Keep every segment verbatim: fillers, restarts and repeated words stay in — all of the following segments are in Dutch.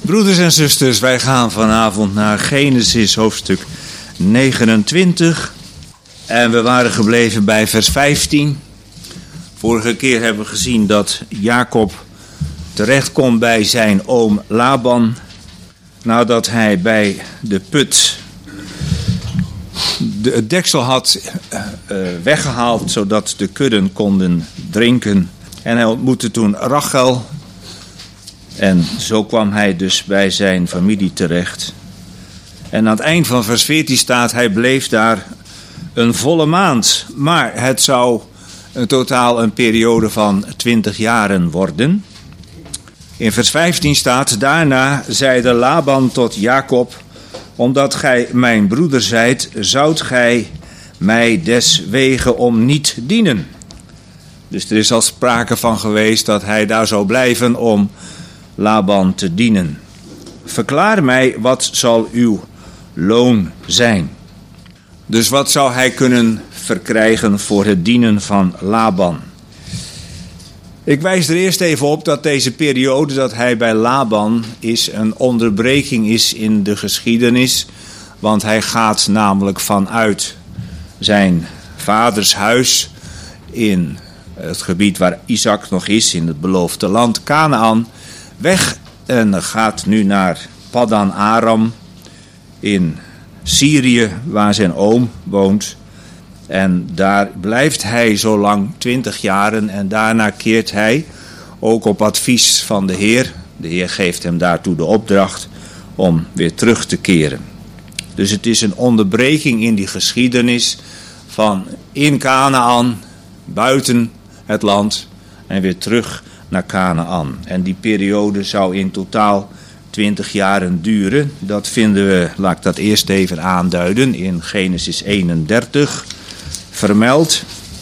Broeders en zusters, wij gaan vanavond naar Genesis hoofdstuk negenentwintig. En we waren gebleven bij vers vijftien. Vorige keer hebben we gezien dat Jacob terechtkomt bij zijn oom Laban. Nadat hij bij de put de, het deksel had uh, weggehaald, zodat de kudden konden drinken. En hij ontmoette toen Rachel. En zo kwam hij dus bij zijn familie terecht. En aan het eind van vers veertien staat, hij bleef daar een volle maand. Maar het zou in totaal een periode van twintig jaren worden. In vers vijftien staat, daarna zeide Laban tot Jacob, omdat gij mijn broeder zijt, zoudt gij mij deswege om niet dienen. Dus er is al sprake van geweest dat hij daar zou blijven om Laban te dienen. Verklaar mij, wat zal uw loon zijn? Dus wat zou hij kunnen verkrijgen voor het dienen van Laban? Ik wijs er eerst even op dat deze periode dat hij bij Laban is een onderbreking is in de geschiedenis. Want hij gaat namelijk vanuit zijn vaders huis in het gebied waar Isaac nog is, in het beloofde land Kanaan, weg en gaat nu naar Paddan Aram in Syrië, waar zijn oom woont. En daar blijft hij zo lang, twintig jaren, en daarna keert hij, ook op advies van de Heer. De Heer geeft hem daartoe de opdracht om weer terug te keren. Dus het is een onderbreking in die geschiedenis van in Kanaan, buiten het land en weer terug naar Kanaan. En die periode zou in totaal twintig jaren duren. Dat vinden we, laat ik dat eerst even aanduiden, in Genesis eenendertig vermeld.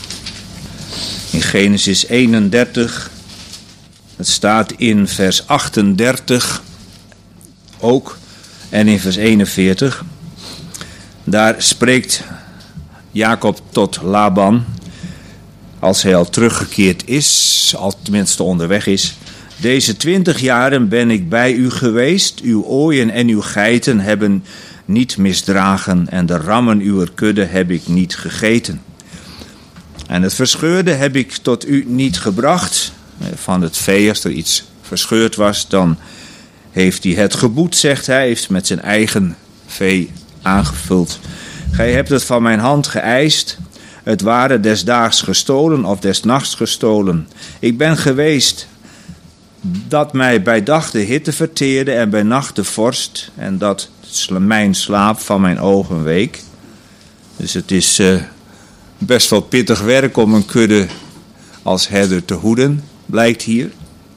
In Genesis eenendertig, het staat in vers achtendertig ook en in vers eenenveertig. Daar spreekt Jacob tot Laban, als hij al teruggekeerd is, al tenminste onderweg is. Deze twintig jaren ben ik bij u geweest, uw ooien en uw geiten hebben niet misdragen en de rammen uwer kudde heb ik niet gegeten. En het verscheurde heb ik tot u niet gebracht. Van het vee, als er iets verscheurd was, dan heeft hij het geboet, zegt hij, heeft met zijn eigen vee aangevuld. Gij hebt het van mijn hand geëist. Het waren des daags gestolen of des nachts gestolen. Ik ben geweest dat mij bij dag de hitte verteerde en bij nacht de vorst en dat mijn slaap van mijn ogen week. Dus het is uh, best wel pittig werk om een kudde als herder te hoeden, blijkt hier.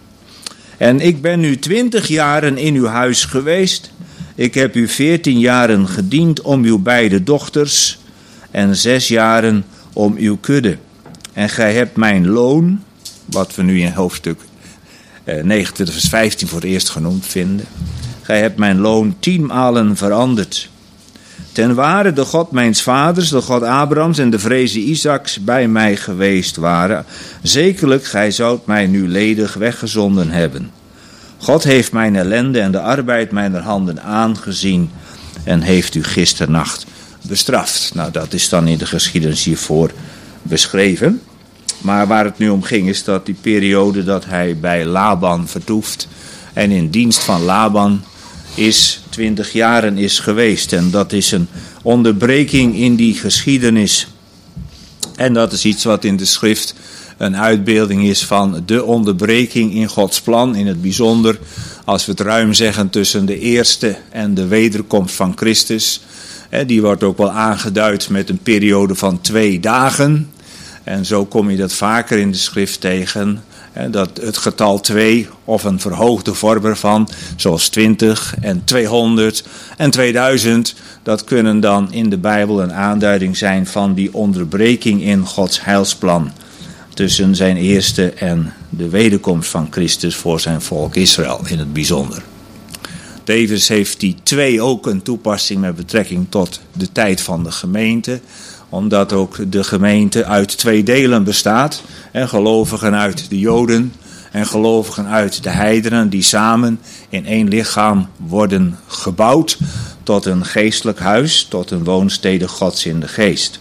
En ik ben nu twintig jaren in uw huis geweest. Ik heb u veertien jaren gediend om uw beide dochters en zes jaren om uw kudde. En gij hebt mijn loon, wat we nu in hoofdstuk negenentwintig vers vijftien voor het eerst genoemd vinden. Gij hebt mijn loon tienmalen veranderd. Ten ware de God mijns vaders, de God Abrahams en de vreze Isaaks bij mij geweest waren. Zekerlijk, gij zoudt mij nu ledig weggezonden hebben. God heeft mijn ellende en de arbeid mijner handen aangezien en heeft u gisternacht bestraft. Nou, dat is dan in de geschiedenis hiervoor beschreven. Maar waar het nu om ging is dat die periode dat hij bij Laban vertoeft en in dienst van Laban is, twintig jaren is geweest. En dat is een onderbreking in die geschiedenis. En dat is iets wat in de schrift een uitbeelding is van de onderbreking in Gods plan. In het bijzonder, als we het ruim zeggen, tussen de eerste en de wederkomst van Christus. Die wordt ook wel aangeduid met een periode van twee dagen. En zo kom je dat vaker in de schrift tegen. Dat het getal twee of een verhoogde vorm ervan, zoals twintig en tweehonderd en tweeduizend, dat kunnen dan in de Bijbel een aanduiding zijn van die onderbreking in Gods heilsplan tussen zijn eerste en de wederkomst van Christus voor zijn volk Israël in het bijzonder. Tevens heeft die twee ook een toepassing met betrekking tot de tijd van de gemeente, omdat ook de gemeente uit twee delen bestaat. En gelovigen uit de Joden en gelovigen uit de heidenen die samen in één lichaam worden gebouwd tot een geestelijk huis, tot een woonstede Gods in de geest.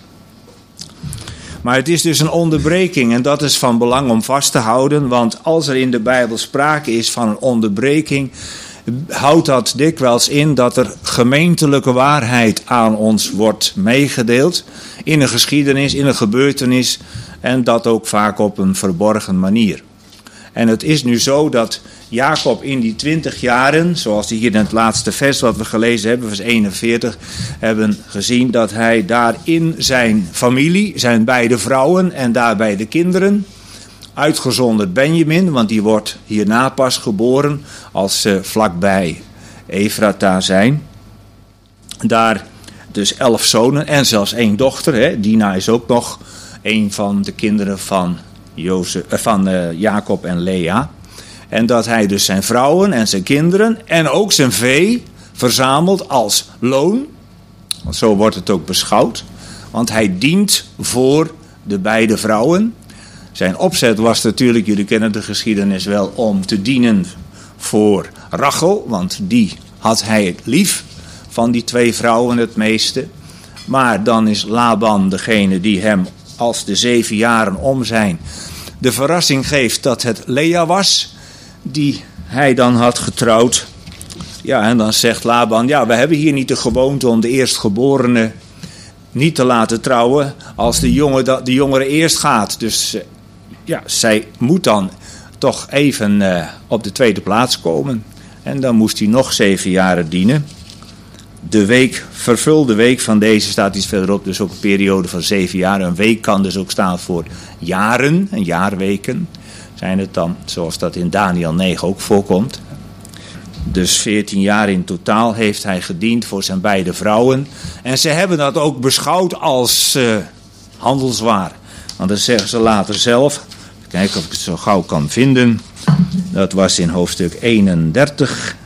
Maar het is dus een onderbreking en dat is van belang om vast te houden, want als er in de Bijbel sprake is van een onderbreking, houdt dat dikwijls in dat er gemeentelijke waarheid aan ons wordt meegedeeld in een geschiedenis, in een gebeurtenis en dat ook vaak op een verborgen manier. En het is nu zo dat Jacob in die twintig jaren, zoals hier in het laatste vers wat we gelezen hebben, vers eenenveertig, hebben gezien dat hij daar in zijn familie, zijn beide vrouwen en daarbij de kinderen, uitgezonderd Benjamin, want die wordt hierna pas geboren als ze vlakbij Efrata zijn. Daar dus elf zonen en zelfs één dochter. Hè. Dina is ook nog een van de kinderen van, Jozef, van uh, Jacob en Lea. En dat hij dus zijn vrouwen en zijn kinderen en ook zijn vee verzamelt als loon. Want zo wordt het ook beschouwd. Want hij dient voor de beide vrouwen. Zijn opzet was natuurlijk, jullie kennen de geschiedenis wel, om te dienen voor Rachel. Want die had hij lief van die twee vrouwen het meeste. Maar dan is Laban degene die hem als de zeven jaren om zijn de verrassing geeft dat het Lea was die hij dan had getrouwd. Ja, en dan zegt Laban, ja, we hebben hier niet de gewoonte om de eerstgeborene niet te laten trouwen als de, jongen, de jongere eerst gaat. Dus ja, zij moet dan toch even uh, op de tweede plaats komen. En dan moest hij nog zeven jaren dienen. De week, vervulde week van deze staat iets verderop, dus ook een periode van zeven jaar. Een week kan dus ook staan voor jaren, en jaarweken zijn het dan, zoals dat in Daniel negen ook voorkomt. Dus veertien jaar in totaal heeft hij gediend voor zijn beide vrouwen. En ze hebben dat ook beschouwd als uh, handelswaar. Want dan zeggen ze later zelf, kijken of ik het zo gauw kan vinden. Dat was in hoofdstuk eenendertig.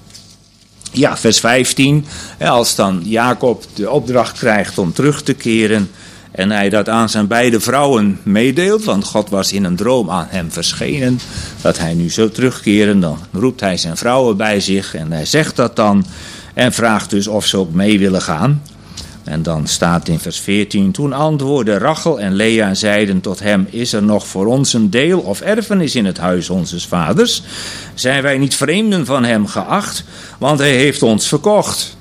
Ja, vers vijftien. Als dan Jacob de opdracht krijgt om terug te keren en hij dat aan zijn beide vrouwen meedeelt, want God was in een droom aan hem verschenen, dat hij nu zou terugkeren, dan roept hij zijn vrouwen bij zich en hij zegt dat dan en vraagt dus of ze ook mee willen gaan. En dan staat in vers veertien, toen antwoordden Rachel en Lea en zeiden tot hem, is er nog voor ons een deel of erfenis in het huis onzes vaders? Zijn wij niet vreemden van hem geacht, want hij heeft ons verkocht.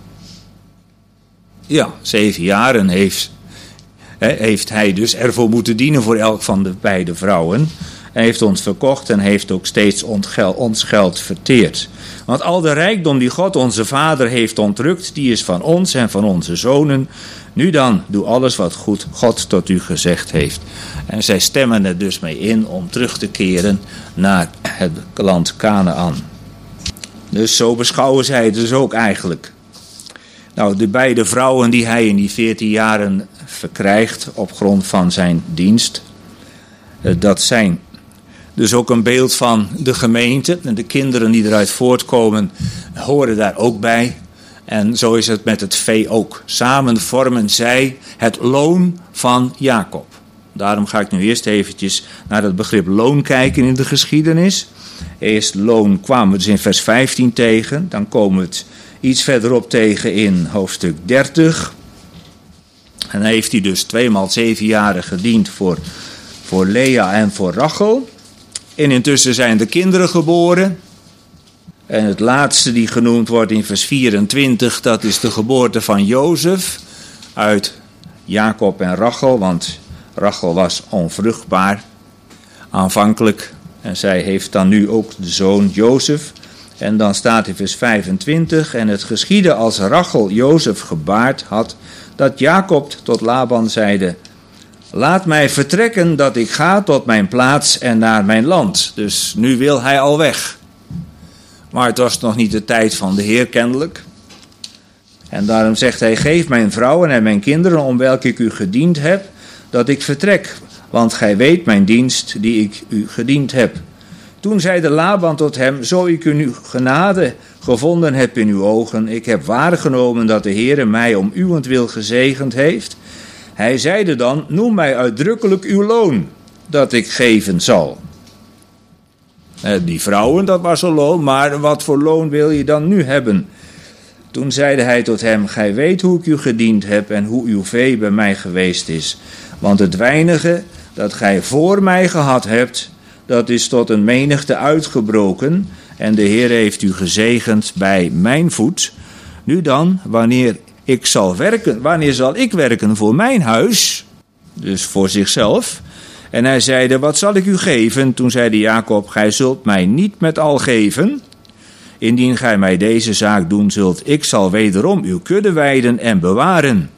Ja, zeven jaren heeft, heeft hij dus ervoor moeten dienen voor elk van de beide vrouwen. Hij heeft ons verkocht en heeft ook steeds ons geld verteerd. Want al de rijkdom die God onze vader heeft ontrukt, die is van ons en van onze zonen. Nu dan, doe alles wat goed God tot u gezegd heeft. En zij stemmen er dus mee in om terug te keren naar het land Kanaan. Dus zo beschouwen zij het dus ook eigenlijk. Nou, de beide vrouwen die hij in die veertien jaren verkrijgt op grond van zijn dienst, dat zijn dus ook een beeld van de gemeente. En de kinderen die eruit voortkomen horen daar ook bij. En zo is het met het vee ook. Samen vormen zij het loon van Jacob. Daarom ga ik nu eerst eventjes naar het begrip loon kijken in de geschiedenis. Eerst loon kwamen we dus in vers vijftien tegen. Dan komen we het iets verderop tegen in hoofdstuk dertig. En dan heeft hij dus tweemaal zeven jaren gediend voor, voor Lea en voor Rachel. En intussen zijn de kinderen geboren. En het laatste die genoemd wordt in vers vierentwintig, dat is de geboorte van Jozef uit Jacob en Rachel. Want Rachel was onvruchtbaar aanvankelijk. En zij heeft dan nu ook de zoon Jozef. En dan staat in vers vijfentwintig, en het geschiedde als Rachel Jozef gebaard had, dat Jacob tot Laban zeide, laat mij vertrekken dat ik ga tot mijn plaats en naar mijn land. Dus nu wil hij al weg. Maar het was nog niet de tijd van de Heer kennelijk. En daarom zegt hij, geef mijn vrouwen en mijn kinderen om welke ik u gediend heb, dat ik vertrek. Want gij weet mijn dienst die ik u gediend heb. Toen zeide Laban tot hem, zo ik u nu genade gevonden heb in uw ogen, ik heb waargenomen dat de Heere mij om uwentwil gezegend heeft. Hij zeide dan, noem mij uitdrukkelijk uw loon, dat ik geven zal. Die vrouwen, dat was een loon, maar wat voor loon wil je dan nu hebben? Toen zeide hij tot hem, gij weet hoe ik u gediend heb en hoe uw vee bij mij geweest is. Want het weinige dat gij voor mij gehad hebt, dat is tot een menigte uitgebroken. En de Heer heeft u gezegend bij mijn voet. Nu dan, wanneer ik zal werken, wanneer zal ik werken voor mijn huis? Dus voor zichzelf. En hij zeide, wat zal ik u geven? Toen zeide Jacob, gij zult mij niet met al geven. Indien gij mij deze zaak doen zult, ik zal wederom uw kudde weiden en bewaren.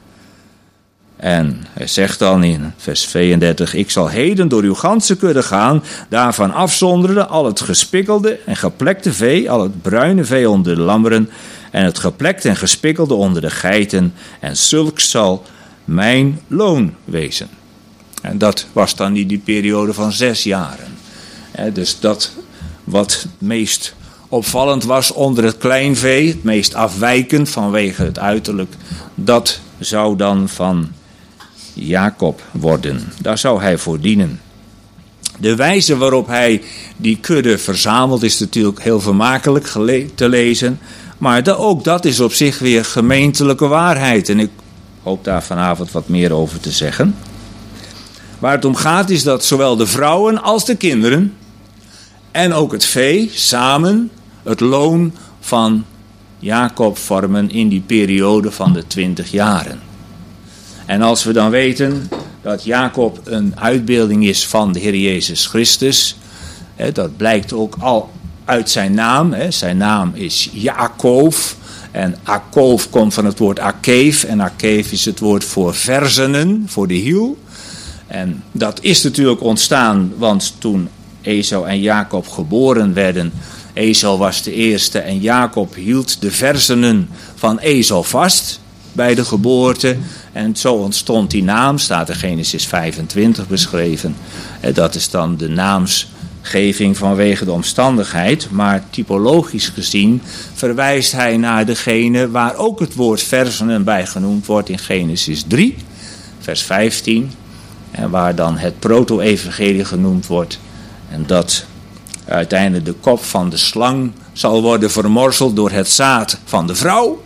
En hij zegt dan in vers tweeëndertig, ik zal heden door uw ganse kudde gaan, daarvan afzonderen al het gespikkelde en geplekte vee, al het bruine vee onder de lammeren, en het geplekte en gespikkelde onder de geiten, en zulks zal mijn loon wezen. En dat was dan in die periode van zes jaren. Dus dat wat meest opvallend was onder het kleinvee, het meest afwijkend vanwege het uiterlijk, dat zou dan van Jacob worden. Daar zou hij voor dienen. De wijze waarop hij die kudde verzamelt is natuurlijk heel vermakelijk gele- te lezen, maar de, ook dat is op zich weer gemeentelijke waarheid. En ik hoop daar vanavond wat meer over te zeggen. Waar het om gaat is dat zowel de vrouwen als de kinderen en ook het vee samen het loon van Jacob vormen in die periode van de twintig jaren. En als we dan weten dat Jacob een uitbeelding is van de Heer Jezus Christus, hè, dat blijkt ook al uit zijn naam. Hè. Zijn naam is Jacob en Jacob komt van het woord Akeef en Akeef is het woord voor verzenen, voor de hiel. En dat is natuurlijk ontstaan, want toen Esau en Jacob geboren werden, Esau was de eerste en Jacob hield de verzenen van Esau vast bij de geboorte. En zo ontstond die naam, staat in Genesis vijfentwintig beschreven. En dat is dan de naamsgeving vanwege de omstandigheid. Maar typologisch gezien verwijst hij naar degene waar ook het woord verzenen bij genoemd wordt in Genesis drie, vers vijftien. En waar dan het proto-evangelie genoemd wordt. En dat uiteindelijk de kop van de slang zal worden vermorzeld door het zaad van de vrouw.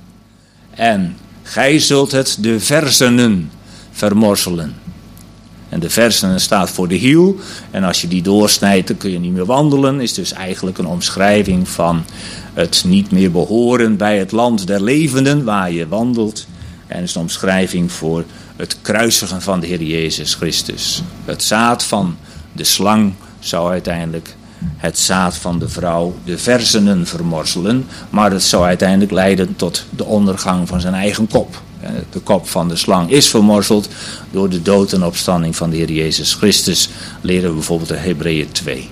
En gij zult het de verzenen vermorzelen. En de verzenen staat voor de hiel. En als je die doorsnijdt, dan kun je niet meer wandelen. Is dus eigenlijk een omschrijving van het niet meer behoren bij het land der levenden waar je wandelt. En is een omschrijving voor het kruisigen van de Heer Jezus Christus. Het zaad van de slang zou uiteindelijk het zaad van de vrouw de verzenen vermorzelen, maar het zou uiteindelijk leiden tot de ondergang van zijn eigen kop. De kop van de slang is vermorzeld door de dood en opstanding van de Heer Jezus Christus, leren we bijvoorbeeld in Hebreeën twee.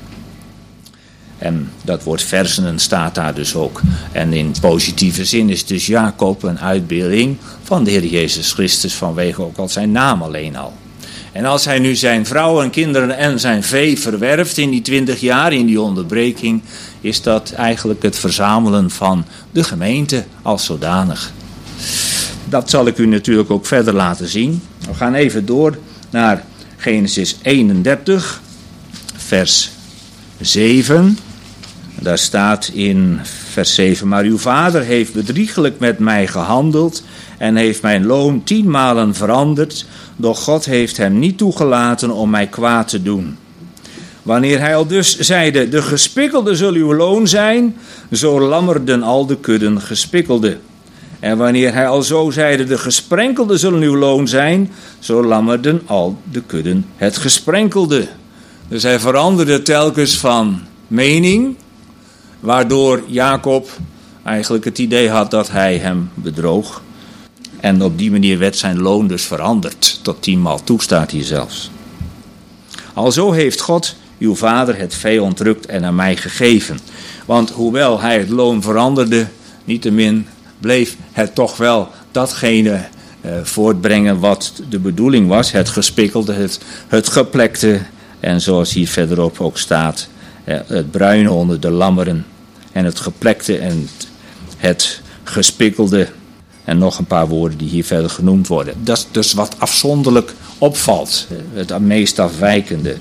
En dat woord verzenen staat daar dus ook. En in positieve zin is dus Jacob een uitbeelding van de Heer Jezus Christus vanwege ook al zijn naam alleen al. En als hij nu zijn vrouw en kinderen en zijn vee verwerft in die twintig jaar, in die onderbreking, is dat eigenlijk het verzamelen van de gemeente als zodanig. Dat zal ik u natuurlijk ook verder laten zien. We gaan even door naar Genesis eenendertig, vers zeven. Daar staat in vers zeven, maar uw vader heeft bedriegelijk met mij gehandeld en heeft mijn loon tienmalen veranderd, doch God heeft hem niet toegelaten om mij kwaad te doen. Wanneer hij al dus zeide, de gespikkelde zal uw loon zijn, zo lammerden al de kudden gespikkelde. En wanneer hij al zo zeide, de gesprenkelde zullen uw loon zijn, zo lammerden al de kudden het gesprenkelde. Dus hij veranderde telkens van mening, waardoor Jacob eigenlijk het idee had dat hij hem bedroog. En op die manier werd zijn loon dus veranderd. Tot tienmaal toe staat hier zelfs. Alzo heeft God uw vader het vee ontrukt en aan mij gegeven. Want hoewel hij het loon veranderde, niettemin bleef het toch wel datgene uh, voortbrengen wat de bedoeling was. Het gespikkelde, het, het geplekte en zoals hier verderop ook staat, uh, het bruine onder de lammeren en het geplekte en het, het gespikkelde. En nog een paar woorden die hier verder genoemd worden. Dat is dus wat afzonderlijk opvalt. Het meest afwijkende.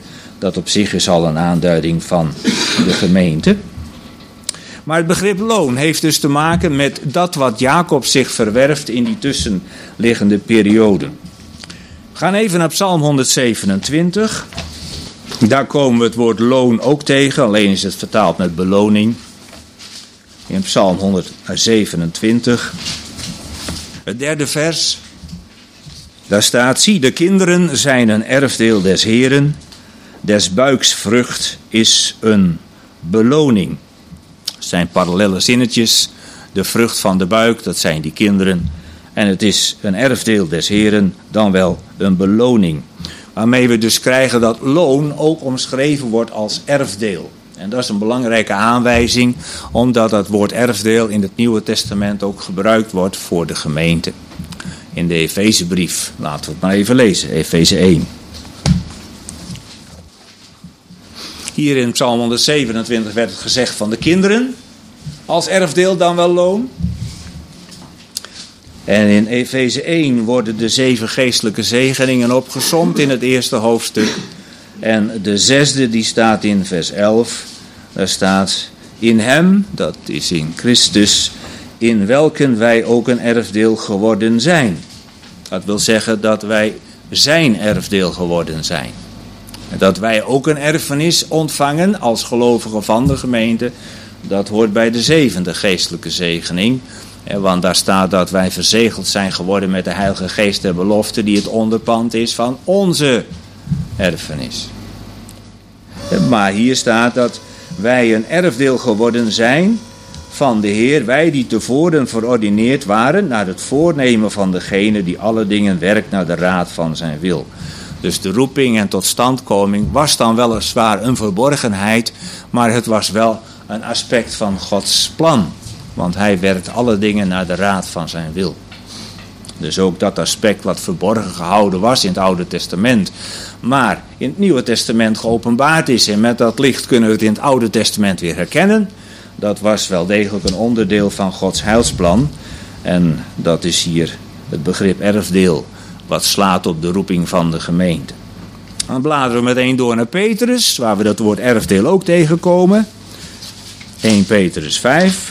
Dat op zich is al een aanduiding van de gemeente. Maar het begrip loon heeft dus te maken met dat wat Jacob zich verwerft in die tussenliggende periode. We gaan even naar Psalm honderdzevenentwintig. Daar komen we het woord loon ook tegen, alleen is het vertaald met beloning. In Psalm honderdzevenentwintig, het derde vers. Daar staat: zie, de kinderen zijn een erfdeel des Heeren, des buiks vrucht is een beloning. Dat zijn parallelle zinnetjes. De vrucht van de buik, dat zijn die kinderen. En het is een erfdeel des Heeren, dan wel een beloning. Waarmee we dus krijgen dat loon ook omschreven wordt als erfdeel. En dat is een belangrijke aanwijzing, omdat dat woord erfdeel in het Nieuwe Testament ook gebruikt wordt voor de gemeente. In de Efezebrief, laten we het maar even lezen, Efeze één. Hier in Psalm honderdzevenentwintig werd het gezegd van de kinderen, als erfdeel dan wel loon. En in Efeze één worden de zeven geestelijke zegeningen opgesomd in het eerste hoofdstuk. En de zesde die staat in vers elf. Daar staat: in hem, dat is in Christus, in welken wij ook een erfdeel geworden zijn. Dat wil zeggen dat wij zijn erfdeel geworden zijn. En dat wij ook een erfenis ontvangen als gelovigen van de gemeente. Dat hoort bij de zevende geestelijke zegening. Want daar staat dat wij verzegeld zijn geworden met de Heilige Geest der belofte, die het onderpand is van onze erfenis. Maar hier staat dat wij een erfdeel geworden zijn van de Heer, wij die tevoren verordineerd waren naar het voornemen van degene die alle dingen werkt naar de raad van zijn wil. Dus de roeping en totstandkoming was dan weliswaar een verborgenheid, maar het was wel een aspect van Gods plan. Want hij werkt alle dingen naar de raad van zijn wil. Dus ook dat aspect wat verborgen gehouden was in het Oude Testament, maar in het Nieuwe Testament geopenbaard is, en met dat licht kunnen we het in het Oude Testament weer herkennen. Dat was wel degelijk een onderdeel van Gods heilsplan. En dat is hier het begrip erfdeel, wat slaat op de roeping van de gemeente. Dan bladeren we meteen door naar Petrus, waar we dat woord erfdeel ook tegenkomen. eerste Petrus vijf.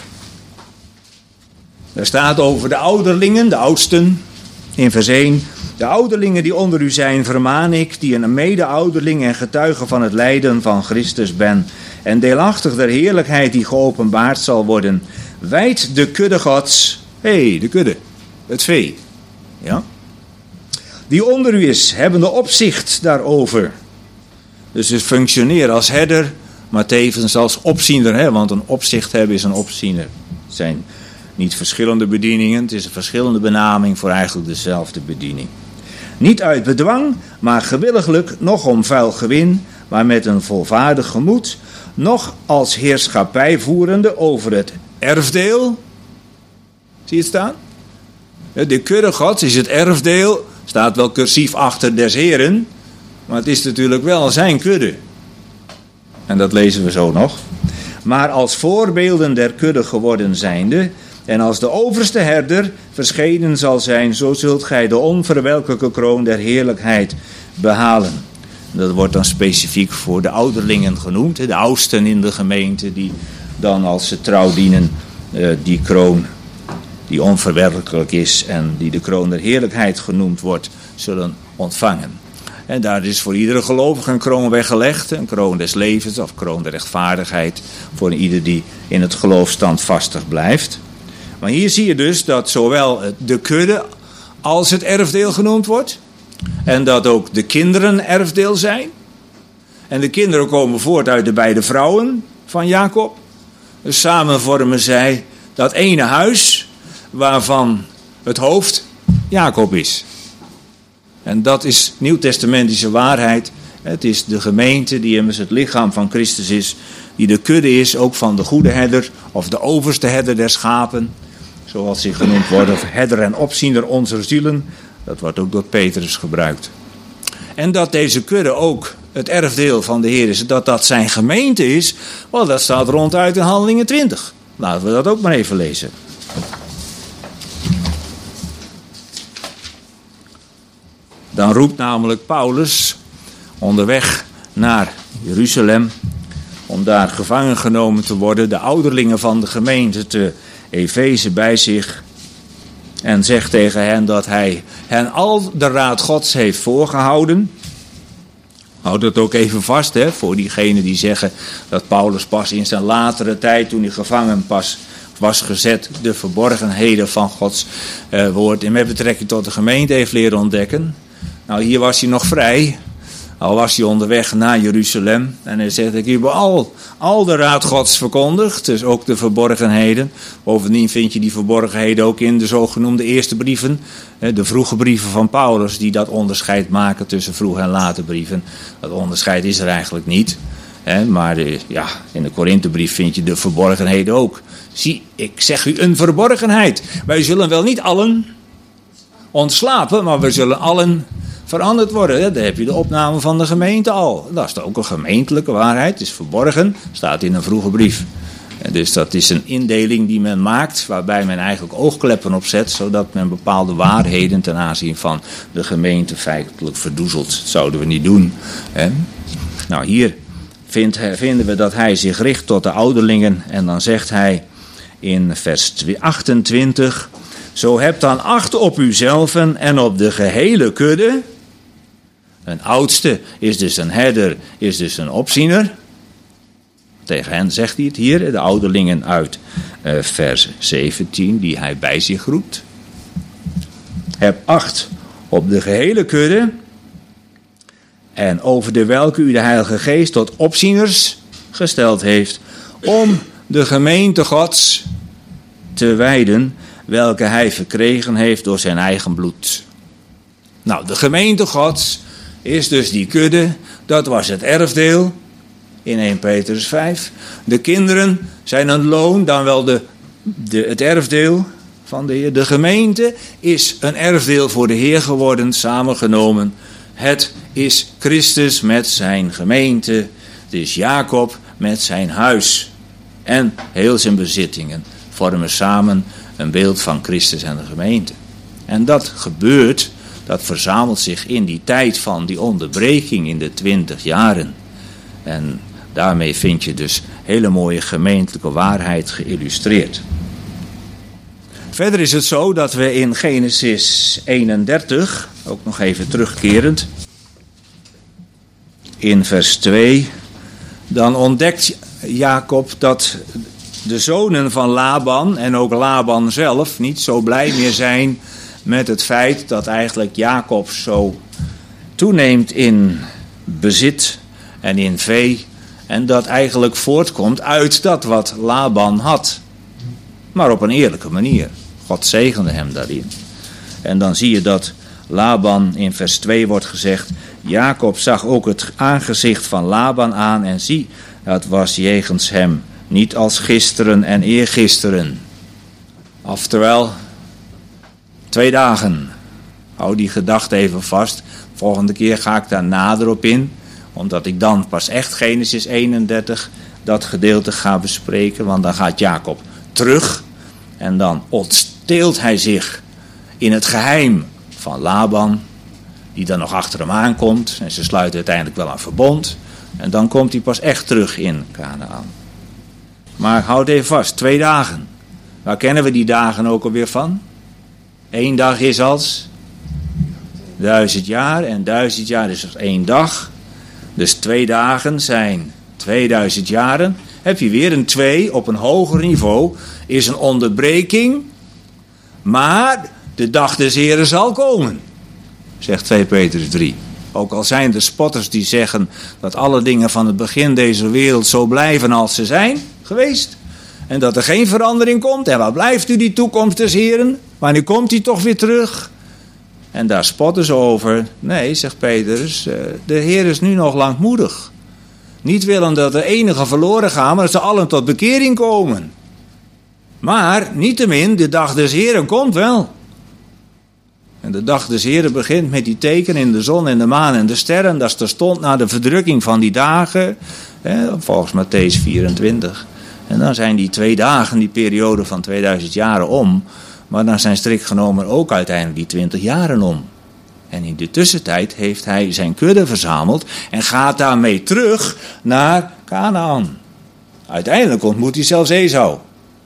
Daar staat over de ouderlingen, de oudsten, in vers één. De ouderlingen die onder u zijn, vermaan ik, die een mede-ouderling en getuige van het lijden van Christus ben, en deelachtig der heerlijkheid die geopenbaard zal worden. Wijd de kudde Gods, hé, hey, de kudde, het vee, ja, die onder u is, hebbende opzicht daarover. Dus het functioneert als herder, maar tevens als opziener, hè, want een opzicht hebben is een opziener. Het zijn niet verschillende bedieningen, het is een verschillende benaming voor eigenlijk dezelfde bediening. Niet uit bedwang, maar gewilliglijk, noch om vuil gewin, maar met een volvaardig gemoed, noch als heerschappij voerende over het erfdeel. Zie je het staan? De kudde Gods is het erfdeel, staat wel cursief achter des Heren, maar het is natuurlijk wel zijn kudde. En dat lezen we zo nog. Maar als voorbeelden der kudde geworden zijnde, en als de overste herder verschenen zal zijn, zo zult gij de onverwelkelijke kroon der heerlijkheid behalen. Dat wordt dan specifiek voor de ouderlingen genoemd, de oudsten in de gemeente, die dan als ze trouw dienen die kroon, die onverwerkelijk is en die de kroon der heerlijkheid genoemd wordt, zullen ontvangen. En daar is voor iedere gelovige een kroon weggelegd, een kroon des levens of kroon der rechtvaardigheid, voor ieder die in het geloof standvastig blijft. Maar hier zie je dus dat zowel de kudde als het erfdeel genoemd wordt. En dat ook de kinderen erfdeel zijn. En de kinderen komen voort uit de beide vrouwen van Jacob. Dus samen vormen zij dat ene huis waarvan het hoofd Jacob is. En dat is nieuwtestamentische waarheid. Het is de gemeente die immers het lichaam van Christus is. Die de kudde is, ook van de goede herder of de overste herder der schapen. Zoals ze genoemd worden, of herder en opziener onzer zielen. Dat wordt ook door Petrus gebruikt. En dat deze kudde ook het erfdeel van de Heer is, dat dat zijn gemeente is, wel, dat staat ronduit in Handelingen twintig. Laten we dat ook maar even lezen. Dan roept namelijk Paulus onderweg naar Jeruzalem, om daar gevangen genomen te worden, de ouderlingen van de gemeente te Efeze bij zich, en zegt tegen hen dat hij hen al de raad Gods heeft voorgehouden. Houd dat ook even vast, hè, voor diegenen die zeggen dat Paulus pas in zijn latere tijd, toen hij gevangen pas was gezet, de verborgenheden van Gods uh, woord en met betrekking tot de gemeente heeft leren ontdekken. Nou, hier was hij nog vrij. Al was hij onderweg naar Jeruzalem. En hij zegt, ik heb al, al de raad Gods verkondigd. Dus ook de verborgenheden. Bovendien vind je die verborgenheden ook in de zogenoemde eerste brieven. De vroege brieven van Paulus. Die dat onderscheid maken tussen vroege en late brieven. Dat onderscheid is er eigenlijk niet. Maar de, ja, in de Korinthebrief vind je de verborgenheden ook. Zie, ik zeg u een verborgenheid. Wij zullen wel niet allen ontslapen. Maar we zullen allen veranderd worden. Daar heb je de opname van de gemeente al. Dat is ook een gemeentelijke waarheid. Het is verborgen. Staat in een vroege brief. En dus dat is een indeling die men maakt. Waarbij men eigenlijk oogkleppen op zet. Zodat men bepaalde waarheden ten aanzien van de gemeente feitelijk verdoezelt. Dat zouden we niet doen. Hè? Nou, hier vindt, vinden we dat hij zich richt tot de ouderlingen. En dan zegt hij in vers achtentwintig. Zo hebt dan acht op uzelven en op de gehele kudde. Een oudste is dus een herder, is dus een opziener. Tegen hen zegt hij het hier, de ouderlingen uit uh, vers zeventien, die hij bij zich roept. Heb acht op de gehele kudde. En over de welke u de Heilige Geest tot opzieners gesteld heeft. Om de gemeente Gods te wijden, welke hij verkregen heeft door zijn eigen bloed. Nou, de gemeente Gods is dus die kudde, dat was het erfdeel in eerste Petrus vijf. De kinderen zijn een loon, dan wel de, de, het erfdeel van de Heer. De gemeente is een erfdeel voor de Heer geworden, samengenomen. Het is Christus met zijn gemeente, het is Jacob met zijn huis. En heel zijn bezittingen vormen samen een beeld van Christus en de gemeente. En dat gebeurt, dat verzamelt zich in die tijd van die onderbreking in de twintig jaren. En daarmee vind je dus hele mooie gemeentelijke waarheid geïllustreerd. Verder is het zo dat we in Genesis eenendertig, ook nog even terugkerend, in vers twee, dan ontdekt Jacob dat de zonen van Laban en ook Laban zelf niet zo blij meer zijn met het feit dat eigenlijk Jacob zo toeneemt in bezit en in vee. En dat eigenlijk voortkomt uit dat wat Laban had. Maar op een eerlijke manier. God zegende hem daarin. En dan zie je dat Laban in vers twee wordt gezegd. Jacob zag ook het aangezicht van Laban aan en zie, het was jegens hem niet als gisteren en eergisteren. Oftewel, twee dagen. Hou die gedachte even vast. Volgende keer ga ik daar nader op in. Omdat ik dan pas echt Genesis eenendertig dat gedeelte ga bespreken. Want dan gaat Jacob terug. En dan ontsteelt hij zich in het geheim van Laban. Die dan nog achter hem aankomt. En ze sluiten uiteindelijk wel een verbond. En dan komt hij pas echt terug in Kanaan. Maar houd even vast, twee dagen. Waar kennen we die dagen ook alweer van? Eén dag is als duizend jaar. En duizend jaar is als één dag. Dus twee dagen zijn tweeduizend jaren. Heb je weer een twee op een hoger niveau. Is een onderbreking. Maar de dag des Heren zal komen. Zegt twee Petrus drie. Ook al zijn er spotters die zeggen dat alle dingen van het begin deze wereld zo blijven als ze zijn geweest. En dat er geen verandering komt. En waar blijft u die toekomst des Heren? Wanneer komt hij toch weer terug? En daar spotten ze over. Nee, zegt Petrus, de Heer is nu nog langmoedig. Niet willen dat er enige verloren gaan, maar dat ze allen tot bekering komen. Maar, niettemin, de dag des Heren komt wel. En de dag des Heren begint met die tekenen in de zon en de maan en de sterren. Dat is terstond na de verdrukking van die dagen. Hè, volgens Mattheüs vierentwintig. En dan zijn die twee dagen, die periode van tweeduizend jaren om. Maar dan zijn strikt genomen ook uiteindelijk die twintig jaren om. En in de tussentijd heeft hij zijn kudde verzameld en gaat daarmee terug naar Kanaan. Uiteindelijk ontmoet hij zelfs Esau.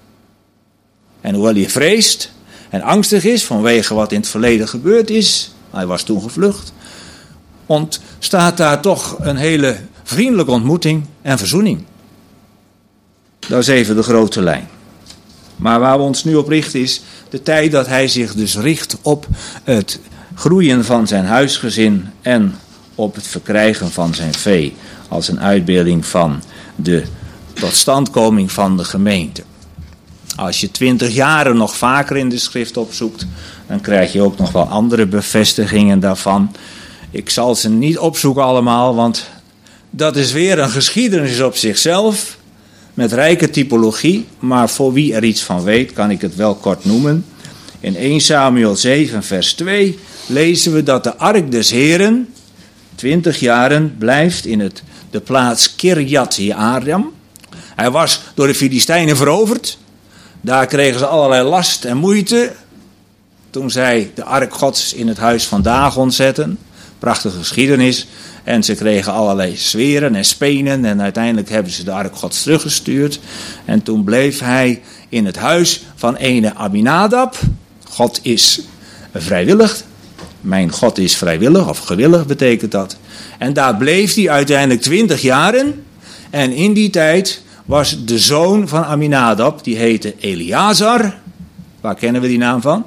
En hoewel hij vreest en angstig is vanwege wat in het verleden gebeurd is, hij was toen gevlucht, ontstaat daar toch een hele vriendelijke ontmoeting en verzoening. Dat is even de grote lijn. Maar waar we ons nu op richten is de tijd dat hij zich dus richt op het groeien van zijn huisgezin en op het verkrijgen van zijn vee. Als een uitbeelding van de totstandkoming van de gemeente. Als je twintig jaren nog vaker in de schrift opzoekt, dan krijg je ook nog wel andere bevestigingen daarvan. Ik zal ze niet opzoeken allemaal, want dat is weer een geschiedenis op zichzelf. Met rijke typologie, maar voor wie er iets van weet, kan ik het wel kort noemen. In eerste Samuel zeven vers twee lezen we dat de ark des Heren twintig jaren blijft in het, de plaats Kirjat Jearim. Hij was door de Filistijnen veroverd. Daar kregen ze allerlei last en moeite toen zij de ark Gods in het huis van Dagon zetten. Prachtige geschiedenis. En ze kregen allerlei zweren en spenen en uiteindelijk hebben ze de ark Gods teruggestuurd. En toen bleef hij in het huis van ene Abinadab. God is vrijwillig. Mijn God is vrijwillig of gewillig betekent dat. En daar bleef hij uiteindelijk twintig jaren. En in die tijd was de zoon van Aminadab, die heette Eleazar. Waar kennen we die naam van?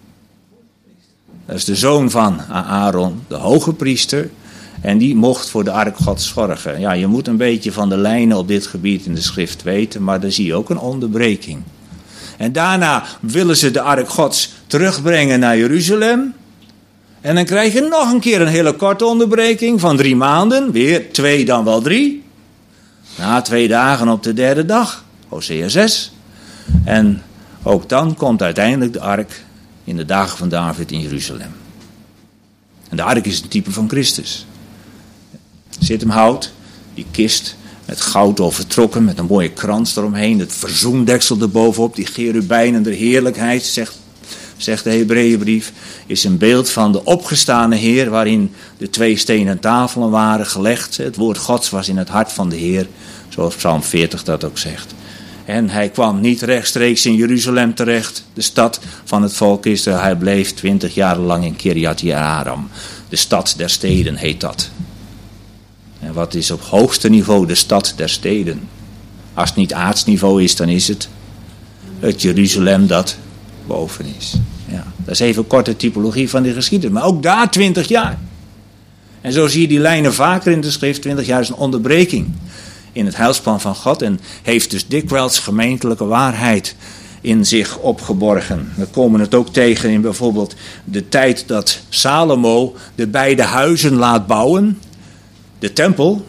Dat is de zoon van Aaron, de hoge priester. En die mocht voor de ark Gods zorgen. Ja, je moet een beetje van de lijnen op dit gebied in de schrift weten, maar dan zie je ook een onderbreking. En daarna willen ze de ark Gods terugbrengen naar Jeruzalem. En dan krijg je nog een keer een hele korte onderbreking van drie maanden. Weer twee, dan wel drie. Na twee dagen op de derde dag. Hosea zes. En ook dan komt uiteindelijk de ark in de dagen van David in Jeruzalem. En de ark is een type van Christus. Zit hem hout, die kist met goud overtrokken, met een mooie krans eromheen. Het verzoendeksel erbovenop, die cherubijnen der heerlijkheid, zegt, zegt de Hebreeënbrief, is een beeld van de opgestane Heer, waarin de twee stenen tafelen waren gelegd. Het woord Gods was in het hart van de Heer, zoals Psalm veertig dat ook zegt. En hij kwam niet rechtstreeks in Jeruzalem terecht, de stad van het volk Israël. Hij bleef twintig jaar lang in Kirjat Jearim. De stad der steden heet dat. En wat is op hoogste niveau de stad der steden? Als het niet aardsniveau is, dan is het het Jeruzalem dat boven is. Ja, dat is even een korte typologie van de geschiedenis. Maar ook daar twintig jaar. En zo zie je die lijnen vaker in de schrift. twintig jaar is een onderbreking in het heilsplan van God. En heeft dus dikwijls gemeentelijke waarheid in zich opgeborgen. We komen het ook tegen in bijvoorbeeld de tijd dat Salomo de beide huizen laat bouwen. De tempel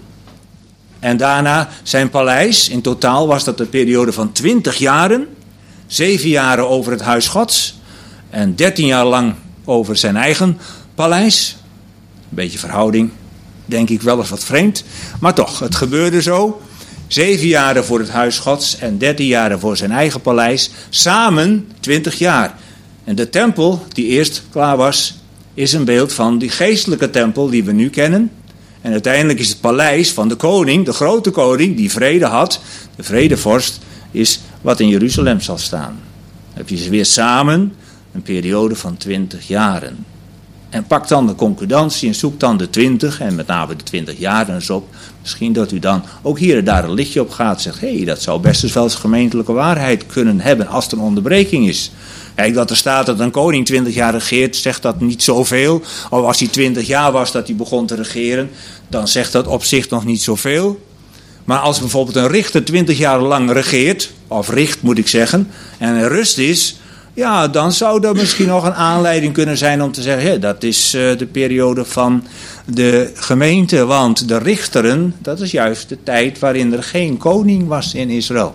en daarna zijn paleis. In totaal was dat een periode van twintig jaren. Zeven jaren over het huis Gods. En dertien jaar lang over zijn eigen paleis. Een beetje verhouding, denk ik wel eens wat vreemd. Maar toch, het gebeurde zo. Zeven jaren voor het huis Gods en dertien jaren voor zijn eigen paleis. Samen twintig jaar. En de tempel die eerst klaar was, is een beeld van die geestelijke tempel die we nu kennen. En uiteindelijk is het paleis van de koning, de grote koning, die vrede had. De vredevorst is wat in Jeruzalem zal staan. Dan heb je ze weer samen, een periode van twintig jaren. En pak dan de concordantie en zoek dan de twintig, en met name de twintig jaren eens op. Misschien dat u dan ook hier en daar een lichtje op gaat en zegt, hé, hey, dat zou best eens wel eens gemeentelijke waarheid kunnen hebben als er een onderbreking is. Kijk, dat er staat dat een koning twintig jaar regeert, zegt dat niet zoveel. Of als hij twintig jaar was dat hij begon te regeren, dan zegt dat op zich nog niet zoveel. Maar als bijvoorbeeld een richter twintig jaar lang regeert, of richt moet ik zeggen, en er rust is, ja, dan zou er misschien nog een aanleiding kunnen zijn om te zeggen, hé, dat is uh, de periode van de gemeente. Want de richteren, dat is juist de tijd waarin er geen koning was in Israël.